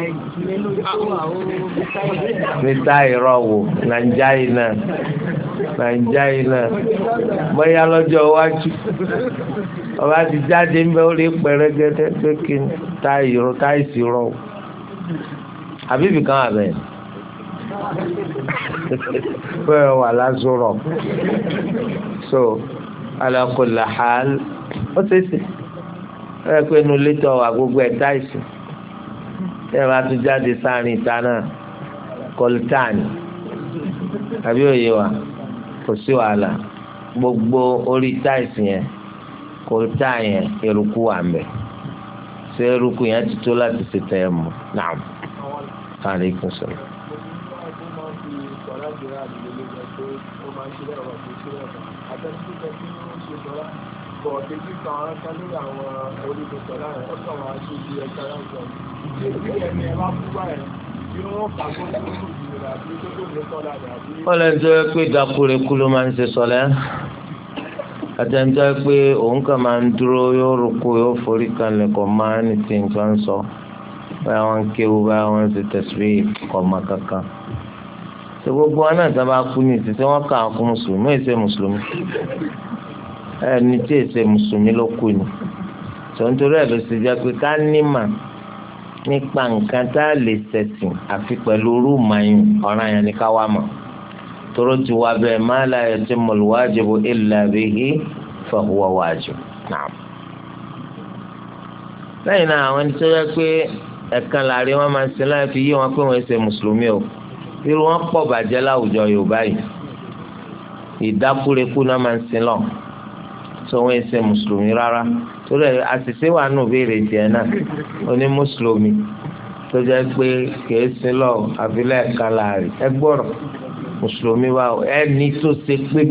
níta ìrọ̀wò Nàìjíríà yìí náà bóyá lọ́jọ́ iwájú ọba ti jáde ńbẹ ó lè pẹ̀rẹ́gẹ́dẹ́ pé kí n táìsì rọ̀ àbíbì kan àbẹ̀ bẹ́ẹ̀ wà lásòrọ̀ so ala kulli hal ó ṣeéṣe ẹ pé inú létọ̀ wà gbogbo ẹ̀ táìsì ẹ bá tún jáde sáàrin ìta náà kọlítàní àbí òye wa kò sí wàhálà gbogbo orí táìsì yẹn kọlítà yẹn eruku wà mbẹ ṣé eruku yẹn ti tó láti ṣe tẹ̀ ẹ́ mọ́ naam aleykum salaam. wọ́n lè jẹ́ pé ìdákúrekú ló máa ń ṣe sọ̀lẹ́ àtẹnudọ́ pé òun kàn máa ń dúró yóò rúkú yóò forí kanlẹ̀ kọ́ máa ń ti nǹkan sọ báyà wọ́n ń kéwu báyà wọ́n ń ṣe tẹ̀síwì kọ́ máa kankan. ṣé gbogbo wọn náà sábà kú ní ìsìn wọn kà á fún mùsùlùmí èsè mùsùlùmí ẹni tí èsè mùsùlùmí ló kú ni. sọ nítorí ẹ̀ ló ṣe jẹ́ pé ká nímà nípa nǹkan tá a lè ṣẹ̀sìn àfi pẹ̀lú rúùmáyìn ọ̀ràn yẹn ní ká wá mọ̀ tóró ti wá bẹ́ẹ̀ má la yatimmul wajibu illa bihi fa huwa wajib. lẹ́yìn náà àwọn ẹni tó yẹ pé ẹ̀kan láàrin wọn máa ń sin láì fi yí wọn pé wọ́n ṣe mùsùlùmí o irú wọn pọ̀ bàjẹ́ láwùjọ Yorùbá yìí ìdákúrekú náà máa ń sin lọ tó wọ́n ṣe mùsùlùmí rárá torí àṣìṣe wà nù béèrè tiẹ̀ náà oní mùsùlùmí tó jẹ́ pé kìí sin lọ àfilẹ̀ ẹ̀kan láàrin ẹ gbọ́rọ̀ mùsùlùmí wa ẹni tó ṣe pé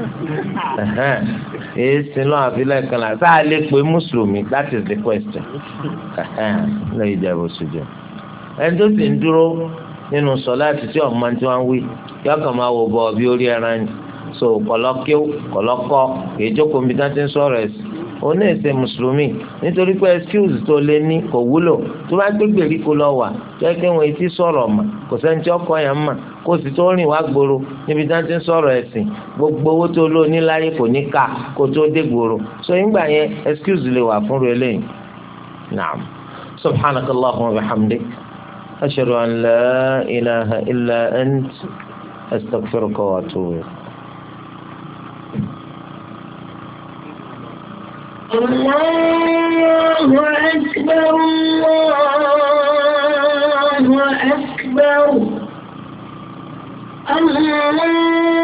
èyí sinú àfilẹ̀ kan là sáà lè pé mùsùlùmí that is the question lẹ́yìn ìjẹ́bù sójú ẹni tó sì ń dúró nínú sọláàtì tí ọmọ tí wọ́n wí yọkàn máa wò bọ̀ bí orí ẹran ni so kọ̀lọ́kọ́ èyí jókòó níbi tí wọ́n ti ń sọ̀rọ̀ ẹ̀sìn òun náà ṣe mùsùlùmí nítorí pé excuse tó lé ní kò wúlò tó bá gbé gbèríko lọ wà jẹ́ kí wọ́n ti sọ̀rọ̀ mà kò sẹ́ni tí ọkọ yẹn mà kó sì tó rìn wá gbòòrò níbi tí wọ́n ti ń sọ̀rọ̀ ẹ̀sìn gbogbo owó tó lò ní láyé kò ní ká kó tó dé gbòòrò so nígbà yẹn excuse lè wà fún rẹ lẹ́yìn naam subhanakallahumma wa bihamdik ashhadu an la ilaha illa ant astaghfiruka wa atubu ilayk. الله أكبر الله أكبر الله